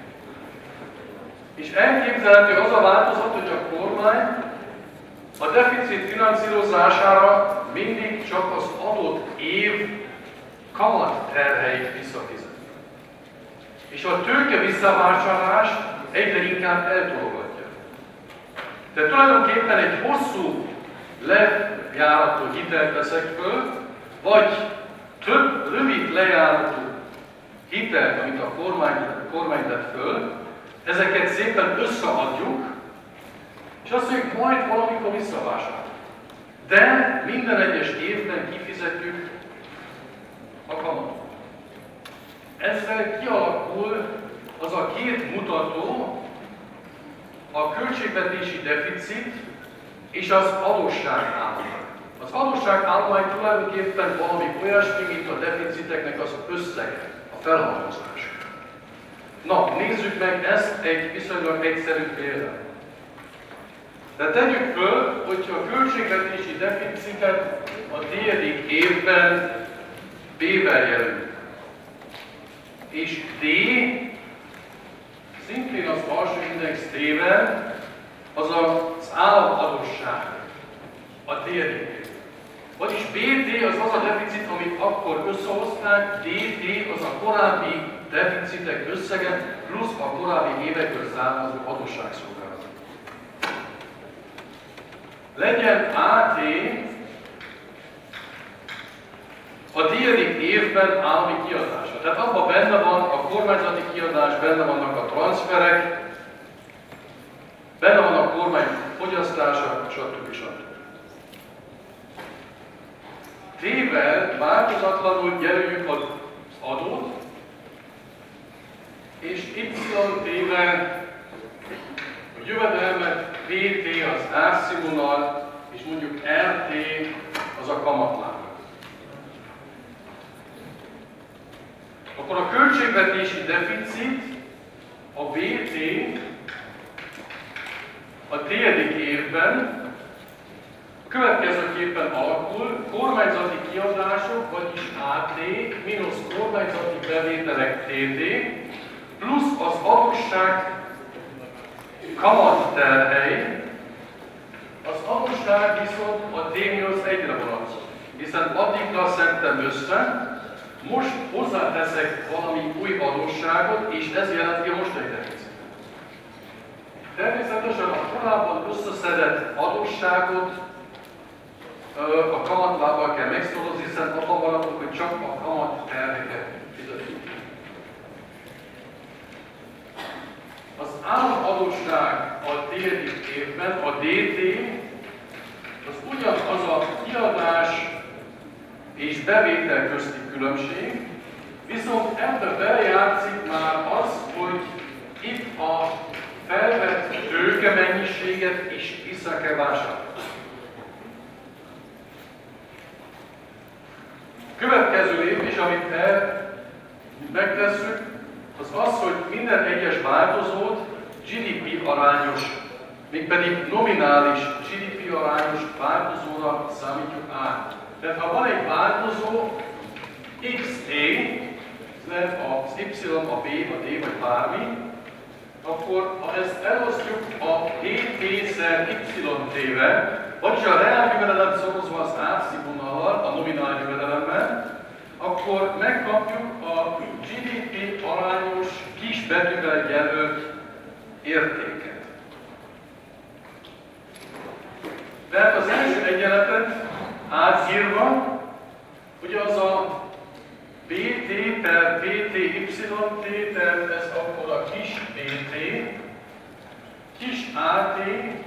és elképzelhető az a változat, hogy a kormány a deficit finanszírozására mindig csak az adott év kamat terheit visszafizet. És a tőke visszavásárlás egyre inkább eltologatja. Tehát tulajdonképpen egy hosszú lejáratú hitelt veszek föl, vagy több rövid lejáratú hitelt, amit a kormány, kormány tett föl, ezeket szépen összeadjuk, és azt mondjuk, majd valamikor visszavásároljuk. De minden egyes évben kifizetjük a kamatot. Ezzel kialakul az a két mutató, a költségvetési deficit és az adósságállomány. Az adósságállomány tulajdonképpen valami olyasmi, mint a deficiteknek az összege, a felhalmozás. Na, nézzük meg ezt egy viszonylag egyszerű példát. De tegyük föl, hogyha a költségvetési deficitet a tizedik évben B-vel jelöljük. És D, szintén az alsó index D-vel, az az államadósság a tizedik évben. Vagyis B D az az a deficit, amit akkor összehozták, D D az a korábbi deficitek összege, plusz a korábbi évekből származó adósságszolgálat. Legyen A T a tizedik évben állami kiadása. Tehát abban benne van a kormányzati kiadás, benne vannak a transzferek, benne van a kormány fogyasztása, stb. stb. T-vel változatlanul jelöljük az adót, és Y-T-vel a jövedelmet, P T az árszínvonal, és mondjuk R T az a kamatláb. Akkor a költségvetési deficit, a V T a tizedik évben, a következőképpen alakul: kormányzati kiadások, vagyis á té, mínusz kormányzati bevételek té té, plusz az adósság kamatterhely. Az adósság viszont a té mínusz egyre vonatkozik, hiszen addigra szedtem össze, most hozzáteszek valami új adósságot, és ez jelenti a mostani deficit. Természetesen a korábban összeszedett adósságot a kamatlábbal kell megszorozni, hiszen abban maradunk, hogy csak a kamat terheket fizetünk. Az államadósság a tizedik évben, a dé té, az ugyanaz a kiadás és bevétel közti különbség, viszont ebbe belejátszik már az, hogy itt a felvett tőke mennyiséget is vissza kell vásárolni. Következő lépés, amit el megtesszük, az az, hogy minden egyes változót gé dé pé arányos, mégpedig nominális gé dé pé arányos változóra számítjuk át. Tehát ha van egy változó iksz té, lehet az Y, a B, a D vagy bármi, akkor ha ezt elosztjuk a dé té-szer Y té-vel, vagyis a reál jövedelem szorozva az átszínvonallal, a nominál jövedelemmel, akkor megkapjuk a gé dé pé arányos kis betűvel jelölt értéket. Tehát az első egyenletet átírva, ugye az a bé té per bé té Y té, tehát ez akkor a kis bé té, kis á té,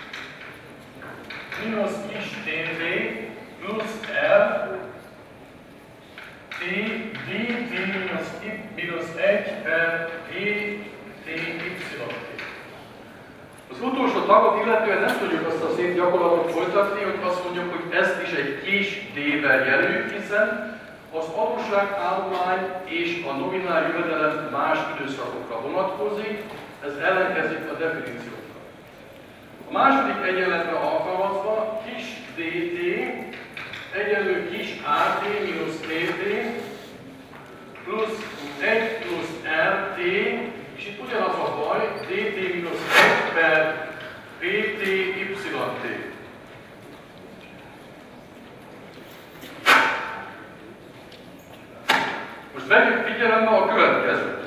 mínusz kis té té, plusz L, T, dé té mínusz mínusz egy per bé té Y té. Az utolsó tagot illetően nem tudjuk azt a szép gyakorlatot folytatni, hogy azt mondjuk, hogy ezt is egy kis D-vel jelöljük, hiszen az adósságállomány és a nominál jövedelem más időszakokra vonatkozik, ez ellenkezik a definíciókkal. A második egyenletre alkalmazva kis dé té egyenlő kis á té mínusz té té plusz egy plusz er té, és itt ugyanaz a baj, dé té mínusz egy per bé té Y té. Most vegyük figyelembe a következőt.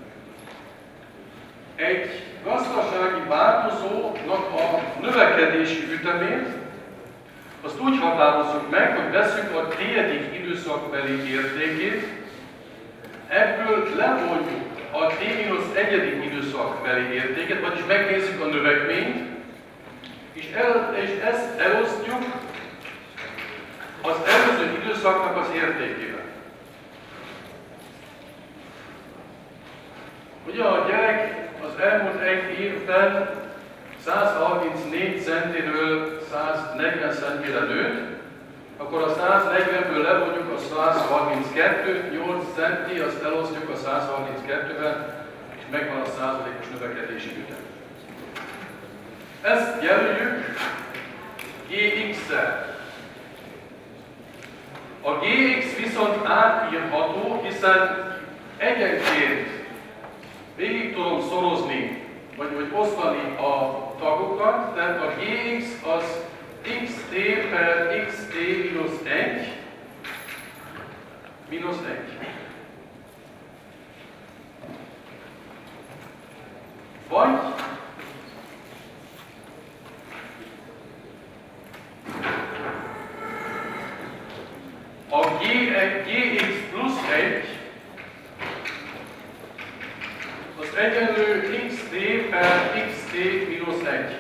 Egy gazdasági változónak a növekedési ütemét azt úgy határozzuk meg, hogy veszünk a tizedik időszakbeli értékét, ebből levonjuk a té mínusz egyedik időszakbeli értéket, vagyis megnézzük a növekményt, és, el, és ezt elosztjuk az előző időszaknak az értékével. Ugye a gyerek az elmúlt egy évben százharmincnégy centiről száznegyven centire nőtt, akkor a száznegyvenből levonjuk a százharminckettőt, nyolc centi, azt elosztjuk a százharminckettővel, és megvan a százalékos növekedési ütem. Ezt jelöljük gé iksz-szel. A gé iksz viszont átírható, hiszen egyenként végig tudom szorozni, vagy, vagy osztani a tagokat, tehát a gé iksz az iksz té per iksz té mínusz egy, mínusz egy. Vagy a gé iksz plusz egy az egyenlő iksz té per iksz té mínusz egy.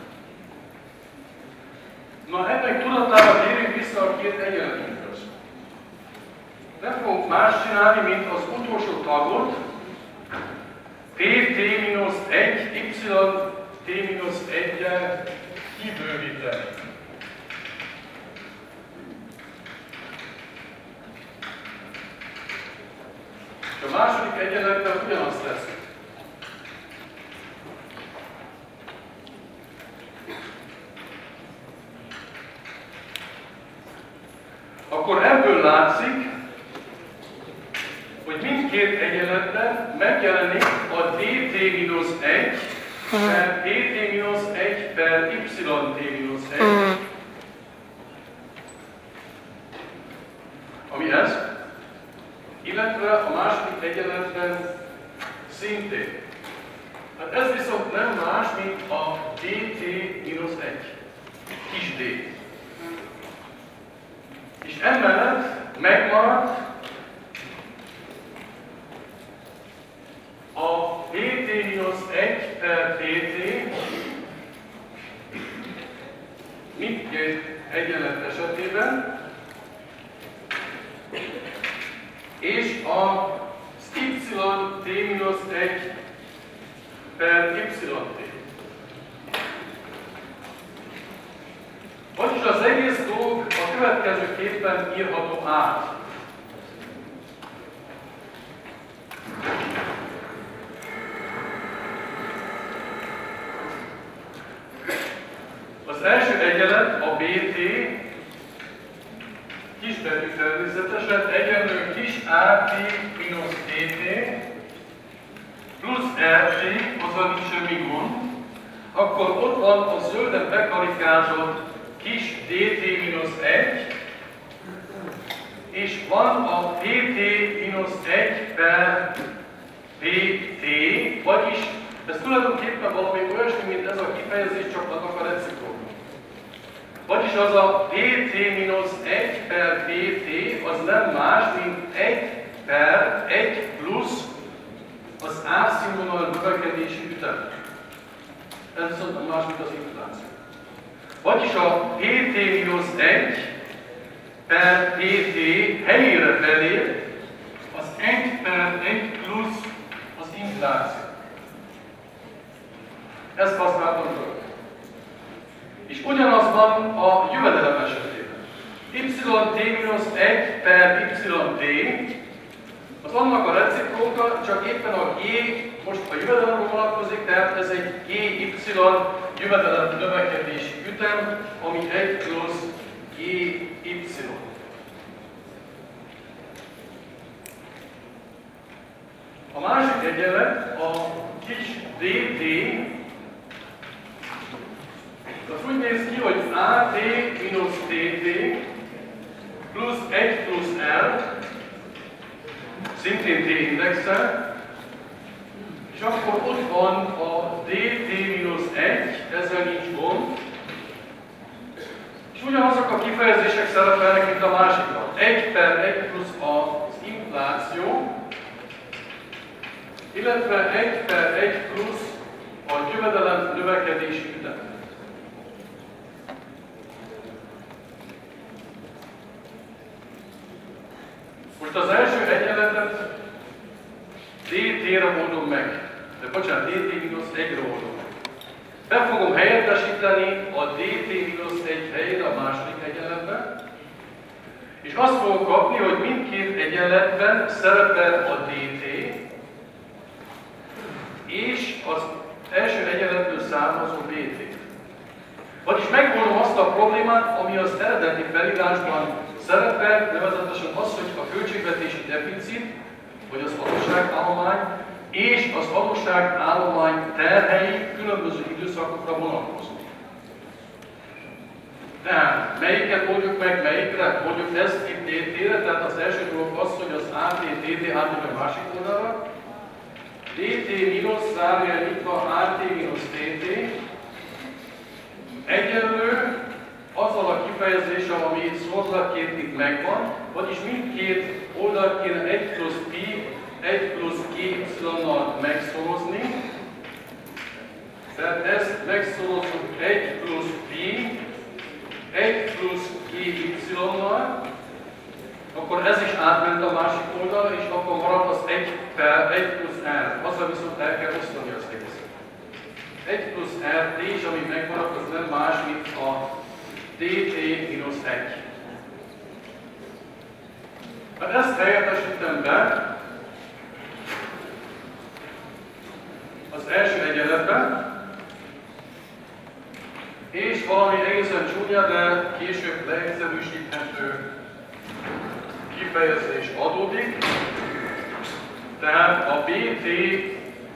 Na, ennek tudatára térjünk vissza a két egyenletünkhöz. Nem fogunk más csinálni, mint az utolsó tagot, té té mínusz egy, y té mínusz egy-el kibővíteni. És a második egyenlettel ugyanazt lesz. mindkét egyenletben megjelenik a dt mínusz egy per pt mínusz egy per yt mínusz egy, ami ez, illetve a második egyenletben szintén. Hát ez viszont nem más, mint a dt mínusz egy, kis d. És emellett megmaradt a pt mínusz egy per pt mindkét egyenlet esetében, és a yt mínusz egy per yt. Vagyis az egész dolog a következőképpen írható át. Az első egyenlet, a bt, kisbetű természetesen, egyenlő kis rt mínusz dt, plusz rt, azzal nincs semmi gond, akkor ott van a zölden bekarikázott kis dt mínusz egy, és van a pt mínusz egy per pt, vagyis ez tulajdonképpen valami olyasmi, mint ez a kifejezés, csak annak a reciprok. Vagyis az a pt mínusz egy per pt az nem más, mint egy per egy plusz az árszínvonal növekedési ütem. Ez viszont nem más, mint az infláció. Vagyis a pt mínusz egy per pt helyére belép az egy per egy plusz az infláció. Ezt használtam föl. És ugyanaz van a jövedelem esetében. Yt mínusz egy per yt, az annak a reciproka, csak éppen a g most a jövedelemre vonatkozik, tehát ez egy gy jövedelem növekedési ütem, ami egy plusz gy. A másik egyenlet, a kis dt, az úgy néz ki, hogy at mínusz tt plusz egy plusz l, szintén t indexel, és akkor ott van a dt mínusz egy, ezzel nincs gond, és ugyanazok a kifejezések szerepelnek, mint a másikban. egy per egy plusz az infláció, illetve egy per egy plusz a jövedelem növekedési ütem. Most az első egyenletet dt-re oldom meg, de bocsánat, dt mínusz egyre oldom meg. Be fogom helyettesíteni a dt mínusz egy helyére a második egyenletben, és azt fogom kapni, hogy mindkét egyenletben szerepel a dt, és az első egyenletből származó bt. Vagyis megoldom azt a problémát, ami az eredeti felírásban szerepel, nevezetesen az, hogy a költségvetési deficit, vagy az adósságállomány, és az adósságállomány terhei különböző időszakokra vonatkoznak. Tehát melyiket oldjuk meg, melyikre? Mondjuk ezt itt dt-re, tehát az első dolog az, hogy az at, dt átmegy a másik oldalra, dt mínusz zárójel nyitva at mínusz tt egyenlő azzal a kifejezéssel, ami szorzatként itt megvan, vagyis mindkét oldalt kéne egy plusz pi, egy plusz gy-nal megszorozni. Tehát ezt megszorozzuk egy plusz pi, egy plusz gy-nal, akkor ez is átment a másik oldalra, és akkor marad az egy per egy plusz r. Azzal viszont el kell osztani az egészet. egy plusz rt, és ami megmarad, az nem más, mint a dt mínusz egy. Hát ezt helyettesítem be az első egyenletben, és valami egészen csúnya, de később leegyszerűsíthető kifejezés adódik. bé té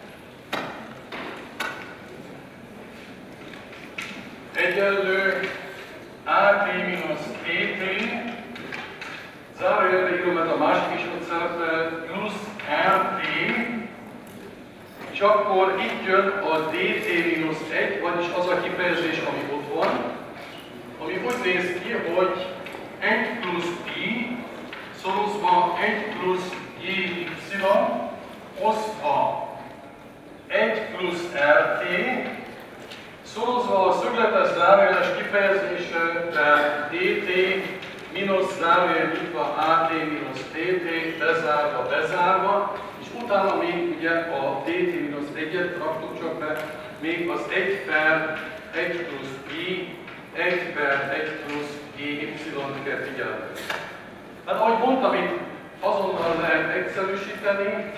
egyenlő á té mínusz té té, zárójelbe írom, mert a másik is ott szerepel, plusz er té, és akkor itt jön a dé té mínusz egy, vagyis az a kifejezés, ami ott van, ami úgy néz ki, hogy egy plusz i szorozva egy plusz jé ipszilon osztva egy plusz er té, szorozva a szögletes zárójeles kifejezéssel, tehát dé té mínusz zárójel nyitva á té mínusz té té, bezárva, bezárva, és utána még ugye a dé té mínusz egyet raktuk csak be, még az egy per egy plusz i, egy per egy plusz jé ipszilon kell figyelni. Hát ahogy mondtam, itt azonnal lehet egyszerűsíteni,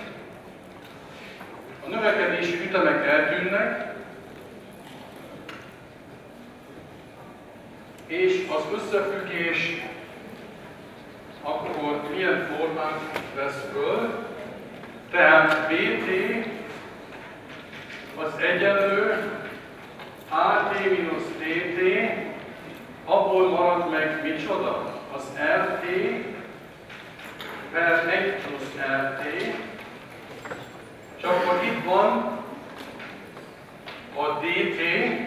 a növekedési ütemek eltűnnek, és az összefüggés akkor milyen formát vesz föl. Tehát bé té az egyenlő á té mínusz té té, abból marad meg micsoda? Az er té per egy plusz er té, és akkor itt van a dé té,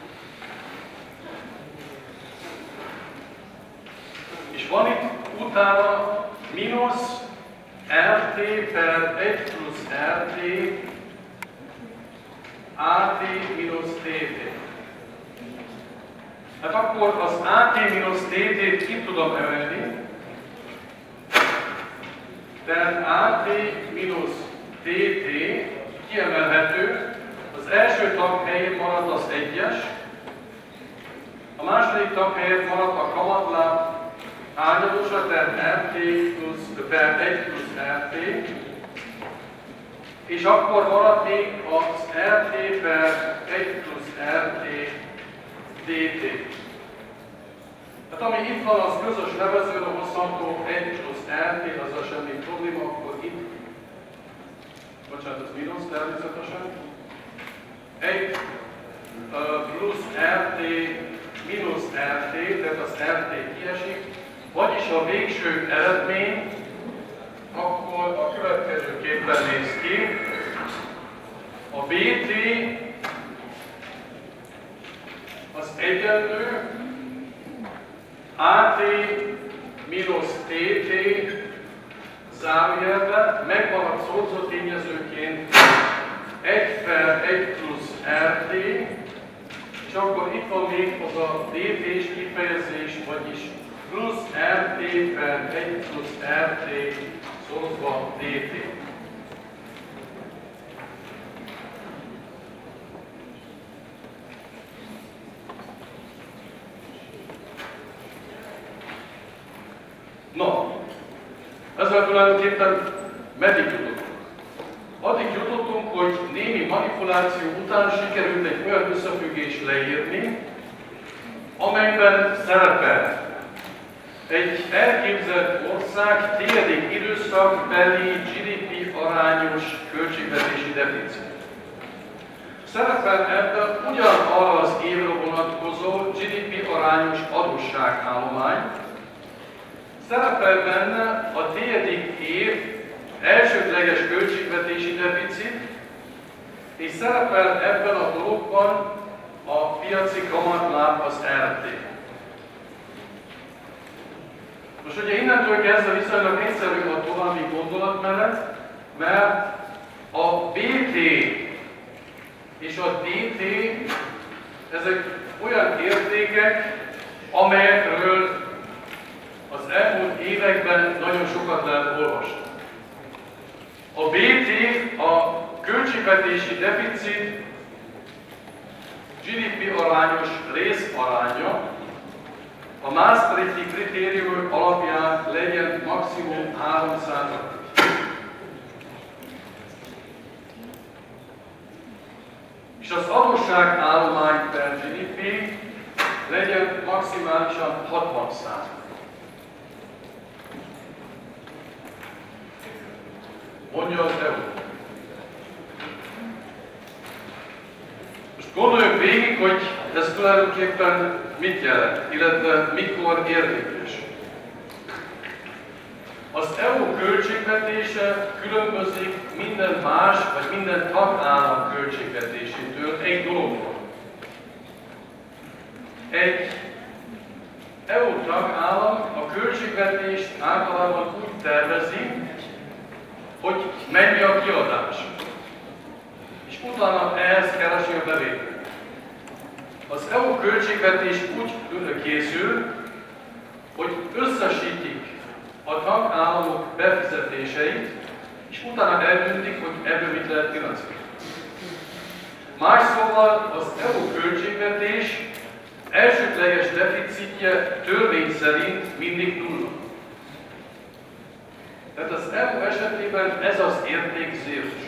és van itt utána mínusz er té per egy plusz er té, á té mínusz té té. Hát akkor az á té mínusz té tét ki tudom emelni, tehát á té mínusz té té kiemelhető, az első tag helyén marad az egyes, a második tag helyett marad a kamatláb hányadosa, tehát er té plusz, per egy plusz er té, és akkor marad még az er té per egy plusz er té dé té. Hát ami itt van, az közös nevezőre hozható egy plusz er té, azzal semmi probléma, akkor itt, bocsánat, ez mínusz természetesen, egy uh, plusz er té mínusz er té, tehát az er té kiesik, vagyis a végső eredmény akkor a következőképpen néz ki. A bé té az egyenlő á té mínusz té té zárójelben megmaradt szorzó tényezőként egy per egy plusz er té, és akkor itt van még az a dé té-s kifejezés, vagyis plusz er té per egy plusz er té szorozva dé té. No, ezzel tulajdonképpen meddig jutottunk? Addig jutottunk, hogy némi manipuláció után sikerült egy olyan összefüggést leírni, amelyben szerepel egy elképzelt ország tizedik időszakbeli gé dé pé arányos költségvetési deficit. Szerepel ebben ugyanarra az évre vonatkozó gé dé pé arányos adósságállomány, szerepel benne a tizedik év elsődleges költségvetési deficit, és szerepel ebben a dologban a piaci kamatláb, az er té. Most ugye innentől kezdve viszonylag egyszerű a további gondolatmenet, mert a bé té és a dé té ezek olyan értékek, amelyekről az elmúlt években nagyon sokat lehet olvasni. A bé té a költségvetési deficit gé dé pé arányos részaránya, a Maastrichti kritériumok alapján legyen maximum három százalék. És az adósságállomány per gé dé pé legyen maximálisan hatvan százalék. Mondja az é u. Gondoljuk végig, hogy ez tulajdonképpen mit jelent, illetve mikor érvényes. Az é u költségvetése különbözik minden más, vagy minden tagállam költségvetésétől egy dologban. Egy é u tagállam a költségvetést általában úgy tervezi, hogy mennyi a kiadás, és utána ehhez keresi a bevételt. Az é u költségvetés úgy készül, hogy összesítik a tagállamok befizetéseit, és utána eldöntik, hogy ebből mit lehet finanszírozni. Más szóval az é u költségvetés elsődleges deficitje törvény szerint mindig nulla. Tehát az é u esetében ez az érték zérus.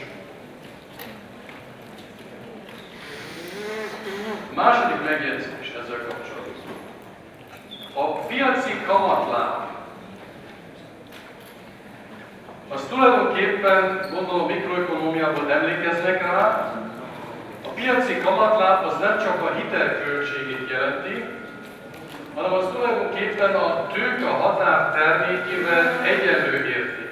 Második megjegyzés ezzel kapcsolatban. A piaci kamatláb az tulajdonképpen, gondolom mikroökonómiából emlékeznek rá, a piaci kamatláb az nem csak a hitelköltségét jelenti, hanem az tulajdonképpen a tőke határ termékével egyenlő érték.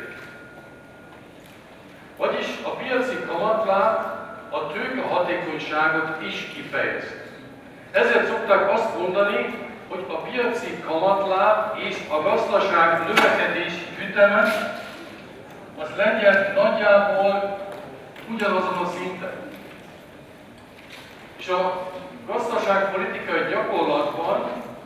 Vagyis a piaci kamatláb a tőke hatékonyságot is kifejezi. Ezért szokták azt mondani, hogy a piaci kamatláb és a gazdaság növekedési üteme az legyen nagyjából ugyanazon a szinten. És a gazdaságpolitikai gyakorlatban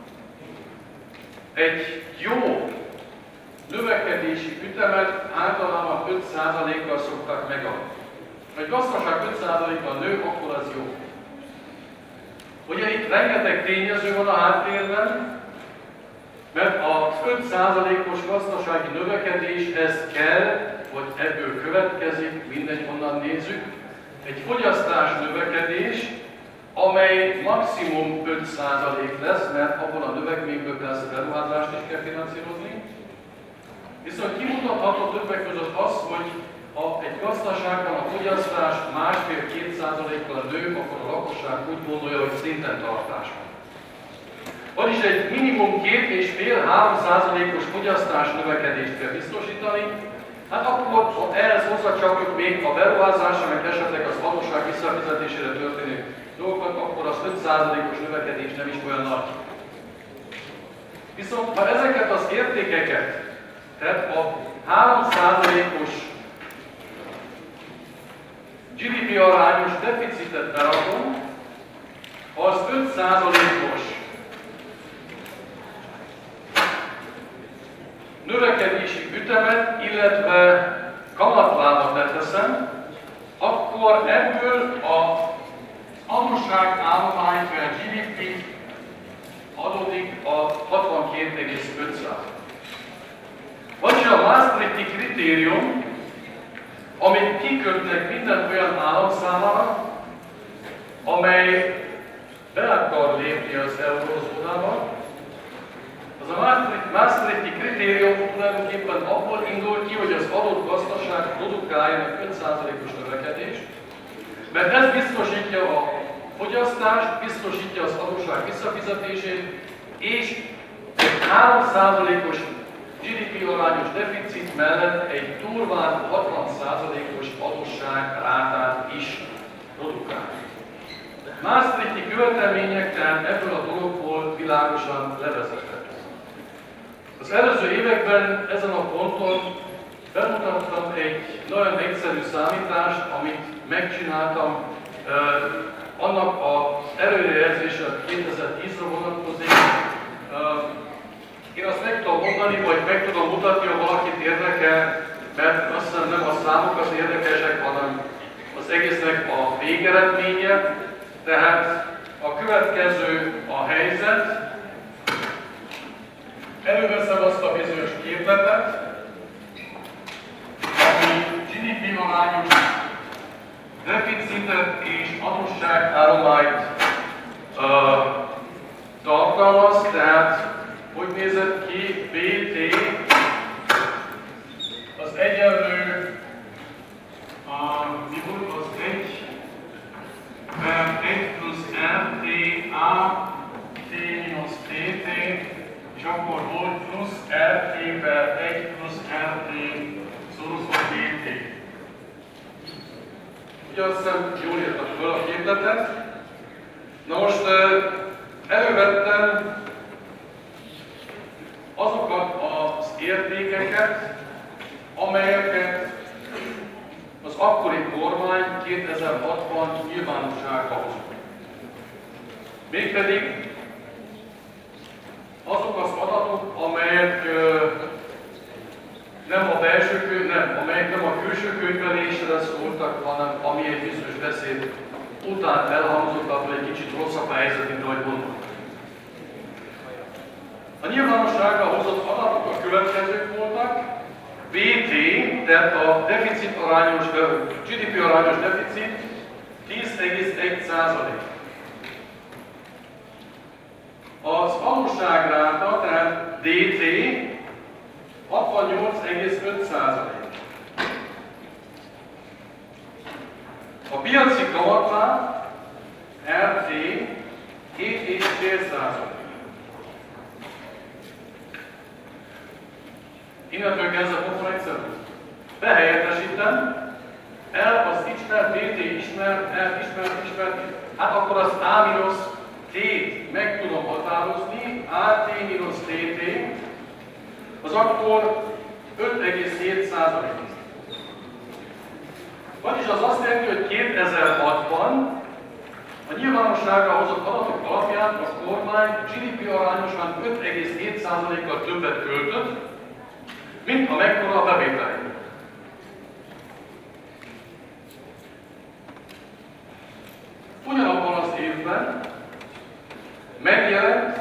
egy jó növekedési ütemet általában öt százalékkal szokták megadni. Ha egy gazdaság öt százalékkal nő, akkor az jó. Ugye itt rengeteg tényező van a háttérben, mert az öt százalékos gazdasági növekedéshez kell, vagy ebből következik, mindegy honnan nézzük, egy fogyasztás növekedés, amely maximum öt százalék lesz, mert abban a növekményből persze beruházást is kell finanszírozni. Viszont kimutatható többek között az, hogy ha egy gazdaságban a fogyasztás másfél-két százalékkal nő, akkor a lakosság úgy gondolja, hogy szinten tartás van. Vagyis egy minimum két és fél-három százalékos fogyasztás növekedést kell biztosítani, hát akkor, ha ehhez hozzácsapjuk még a beruházásra, meg esetleg az adósság visszafizetésére történő dolgokat, akkor az öt százalékos növekedés nem is olyan nagy. Viszont ha ezeket az értékeket, tehát a három százalékos gé dé pé arányos deficitet berakom, az öt százalékos növekedési ütemet, illetve kamatlábat leteszem, akkor ebből a adósság állomány per gé dé pé adódik a hatvankét egész öt százalék. Vagyis a Maastrichti kritérium, amit kikötnek minden olyan állam számára, amely be akar lépni az eurozónába, az a Maastrichti kritérium tulajdonképpen abból indul ki, hogy az adott gazdaság produkáljanak öt százalékos növekedést, mert ez biztosítja a fogyasztást, biztosítja az adósság visszafizetését, és egy három százalékos gé dé pé arányos deficit mellett egy durván hatvan százalékos adósság rátát is produkál. Maastrichti követelmények tehát ebből a dologból világosan levezethető. Az előző években ezen a ponton bemutattam egy nagyon egyszerű számítást, amit megcsináltam, eh, annak az előrejelzése kétezer-tízre vonatkozik. Eh, én azt meg tudom mondani, vagy meg tudom mutatni, ha valakit érdekel, mert azt hiszem nem a számok az érdekesek, hanem az egésznek a végeredménye. Tehát a következő a helyzet. Előveszem azt a bizonyos képletet, ami gé dé pé arányos deficitet és adósságállományt uh, tartalmaz, tehát hogy nézett ki, bé té az egyenlő, uh, mi volt az egy, per egy plusz Ugye azt hiszem, jól írtak föl a képletet. Na most elővettem azokat az értékeket, amelyeket az akkori kormány kétezer-hatban nyilvánosságra hozott. Mégpedig azok az adatok, amelyek nem a belső könyv, nem, amelyek nem a külső könyvelésre szóltak, hanem ami egy bizonyos beszéd után elhangzott, akkor egy kicsit rosszabb helyzet, mint ahogy mondtam. A nyilvánosságra hozott adatok a következők voltak. bé té, tehát a deficit arányos, gé dé pé arányos deficit tíz egész egy százalék. Az adósságráta, tehát dé té hatvannyolc egész öt százalék. A piaci kamatláb er té hét egész öt százalék. Innentől kezdve pofon egyszerű. Behelyettesítem, L az ismert, dé té ismert, L ismert, ismert, hát akkor az A mínusz T-t meg tudom határozni, á té mínusz té té, az akkor öt egész hét százalék. Vagyis az azt jelenti, hogy kétezer-hatban a nyilvánosságra hozott adatok alapján a kormány gé dé pé arányosan öt egész hét százalékkal többet költött, mint a mekkora a bevételei. Ugyanabban az évben megjelent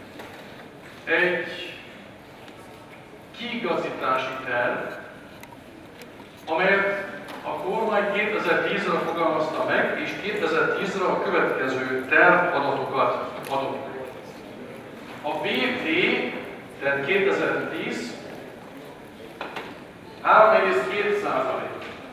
egy kiigazítási terv, amelyet a kormány kétezer-tízre fogalmazta meg, és kétezer-tízre a következő tervadatokat adott. A bé té, tehát kétezer-tíz, három egész két százalék.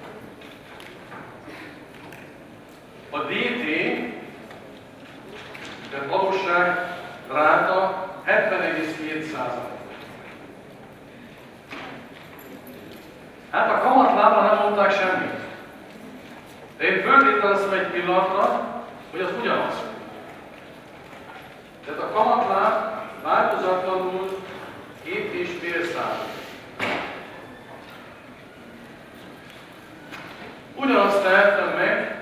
A dé té, tehát valóság ráta hetven egész két százalék. Hát a kamatlábra nem mondták semmit. De én föltételezem egy pillanatra, hogy az ugyanaz. Tehát a kamatláb változatlanul hét egész öt százalék. Ugyanazt tehettem meg,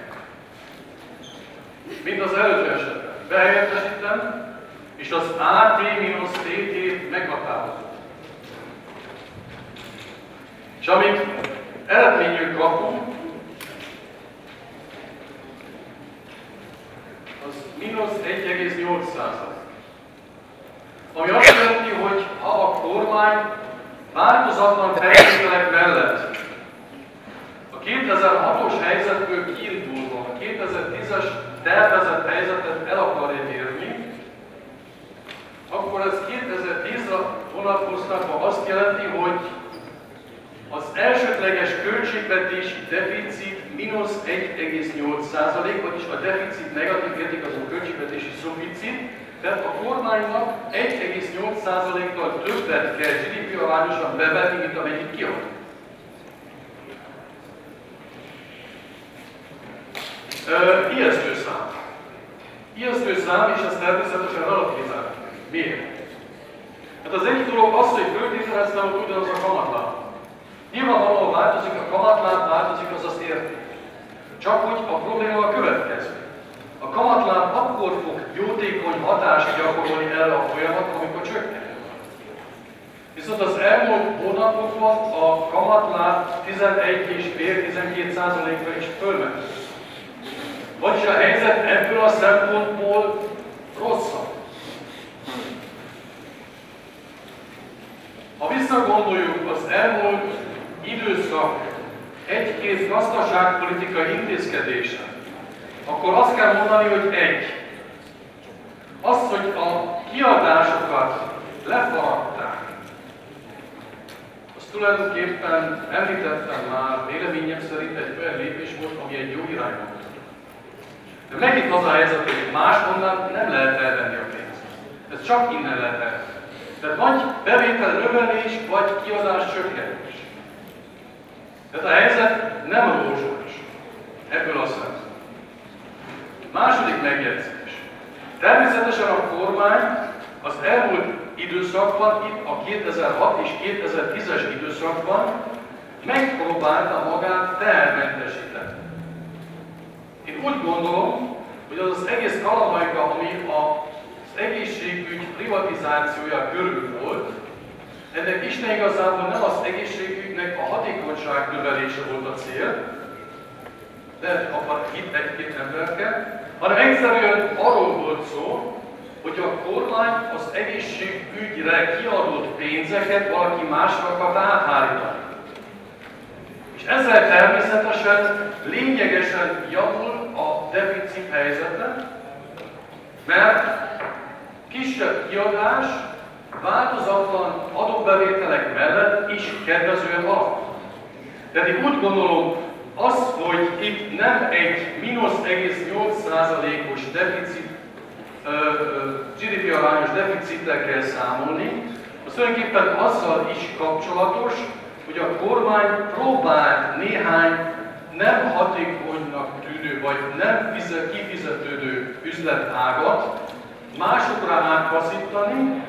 mint az előző esetben. Behelyettesítem, és az á té mínusz té té meghatározom. És amit eredményül kapunk, az mínusz egy egész nyolc százalék. Ami azt jelenti, hogy ha a kormány változatlan feltételek mellett a kétezer-hatos helyzetből kiindulva a kétezer-tízes tervezett helyzetet el akarja érni, akkor ez kétezer-tízre vonatkoztatva azt jelenti, hogy az elsődleges költségvetési deficit mínusz egy egész nyolc százalék, vagyis a deficit negatív érték az a költségvetési szuficit, tehát a kormánynak egy egész nyolc százalékkal többet kell gé dé pé arányosan bevenni, mint amennyit kiad. Uh, ijesztő szám. Ijesztő szám, és ez természetesen relativizálni. Miért? Hát az egyik dolog az, hogy föltételeztem, hogy ugyanaz a kamatláb. Nyilvánvalóan változik a kamatláb, változik az az érték. Csak hogy a probléma a következő. A kamatláb akkor fog jótékony hatást gyakorolni erre a folyamatra, amikor csökken. Viszont az elmúlt hónapokban a kamatláb tizenegy és fél tizenkét százalékra is fölment. Vagyis a helyzet ebből a szempontból rosszabb. Ha visszagondoljuk az elmúlt időszak egy-két gazdaságpolitikai intézkedése, akkor azt kell mondani, hogy egy. Az, hogy a kiadásokat lefaragták, azt tulajdonképpen említettem már, véleményem szerint egy olyan lépés volt, ami egy jó irányba volt. De megint az a helyzet, hogy máshonnan nem lehet elvenni a pénzt. Ez csak innen lehet elvenni. Tehát vagy bevétel növelés, vagy kiadás csökkentés. Tehát a helyzet nem rózsás. ebből a szempontból. Második megjegyzés. Természetesen a kormány az elmúlt időszakban, itt a kétezer-hat és kétezer-tízes időszakban megpróbálta magát tehermentesíteni. Én úgy gondolom, hogy az az egész kalamajka, ami az egészségügy privatizációja körül volt, ennek Isten igazából nem az egészségügynek a hatékonyság növelése volt a cél, de abban itt egy-két emberke, hanem egyszerűen arról volt szó, hogy a kormány az egészségügyre kiadott pénzeket valaki másra akart áthárítani. És ezzel természetesen lényegesen javul a deficit helyzete, mert kisebb kiadás változatlan adóbevételek mellett is kedvezően alakul. Tehát én úgy gondolom, az, hogy itt nem egy mínusz egész nyolc százalékos deficit, gé dé pé arányos deficittel kell számolni, az tulajdonképpen azzal is kapcsolatos, hogy a kormány próbál néhány nem hatékonynak tűnő, vagy nem kifizetődő üzletágat másokra átfaszítani,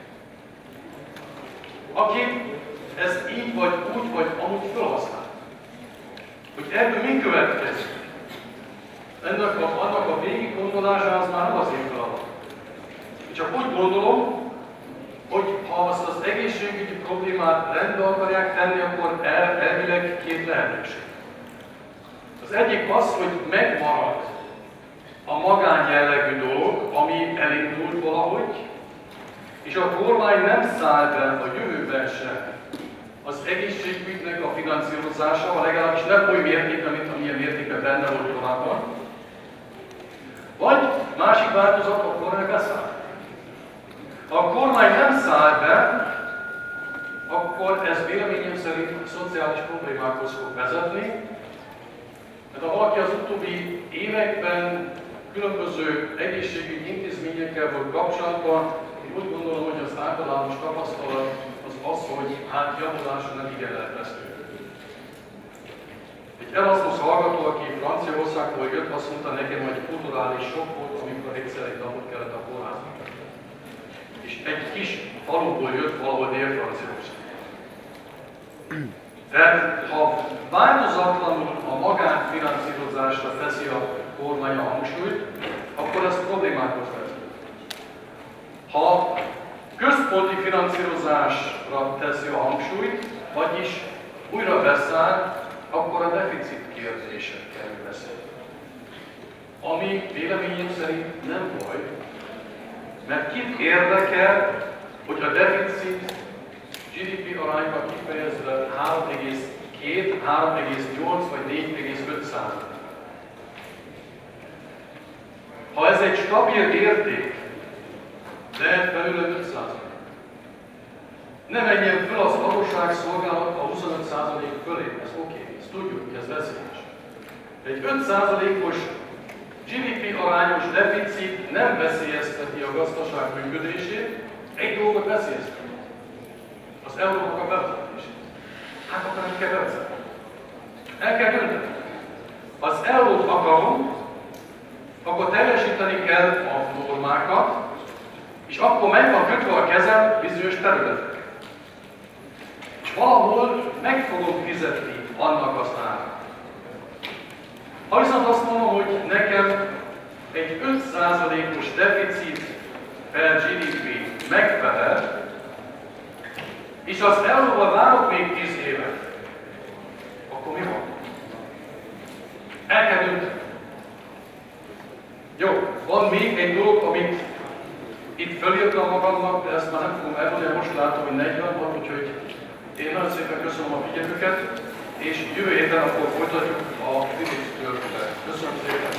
akik ezt így vagy úgy, vagy amúgy felhasznál. Hogy ebből mi következik? Ennek a, annak a végig gondolása az már nem az én feladat. Csak úgy gondolom, hogy ha azt az egészségügyi problémát rendbe akarják tenni, akkor el, elvileg két lehetőség. Az egyik az, hogy megmarad a magánjellegű dolog, ami elindult valahogy, és a kormány nem száll be a jövőben sem az egészségügynek a finanszírozása, legalábbis nem oly mértékben, mint amilyen mértékben benne volt korábban. Vagy másik változat, a kormány beszáll. Ha a kormány nem száll be, akkor ez véleményem szerint szociális problémákhoz fog vezetni. Mert ha valaki az utóbbi években különböző egészségügyi intézményekkel volt kapcsolatban, én úgy gondolom, hogy az általános tapasztalat az az, hogy hát javulásra nem igen lehet ezt. Egy Erasmus hallgató, aki Franciaországból jött, azt mondta nekem, hogy kulturális sok volt, amikor egyszer egy napot kellett a kórházban. És egy kis faluból jött valahol Dél-Franciaország. Tehát ha változatlanul a magánfinanszírozásra teszi a kormány a hangsúlyt, akkor ez problémákhoz vezet. Ha központi finanszírozásra teszi a hangsúlyt, vagyis újra beszáll, akkor a deficit kérdése kerül beszélni. Ami véleményem szerint nem baj, mert kit érdekel, hogy a deficit gé dé pé arányban kifejezve három egész két, három egész nyolc vagy négy egész öt százalék. Ha ez egy stabil érték, lehet belőle öt százalék. Ne menjen fel az adósságszolgálat a huszonöt százalék fölé, ez oké, okay, ezt tudjuk, ez veszélyes. Egy öt százalékos gé dé pé arányos deficit nem veszélyezteti a gazdaság működését, egy dolgot veszélyezteti. Az eurónak a bevezetését. Hát akkor nem kell bevezetni. El kell dönteni. Ha az eurót akarom, akkor teljesíteni kell a normákat, és akkor meg van kötve a kezem bizonyos területek. És valahol meg fogom fizetni annak az árat. Ha viszont azt mondom, hogy nekem egy öt százalékos deficit per gé dé pé megfelel, és az euróval várok még tíz évet, akkor mi van? El kell dönteni. Jó, van még egy dolog, amit itt fölírtam magamnak, de ezt már nem fogom elmondani, most látom, hogy negyven van, úgyhogy én nagyon szépen köszönöm a figyelmüket, és jövő héten akkor folytatjuk a Philips történetet. Köszönöm szépen!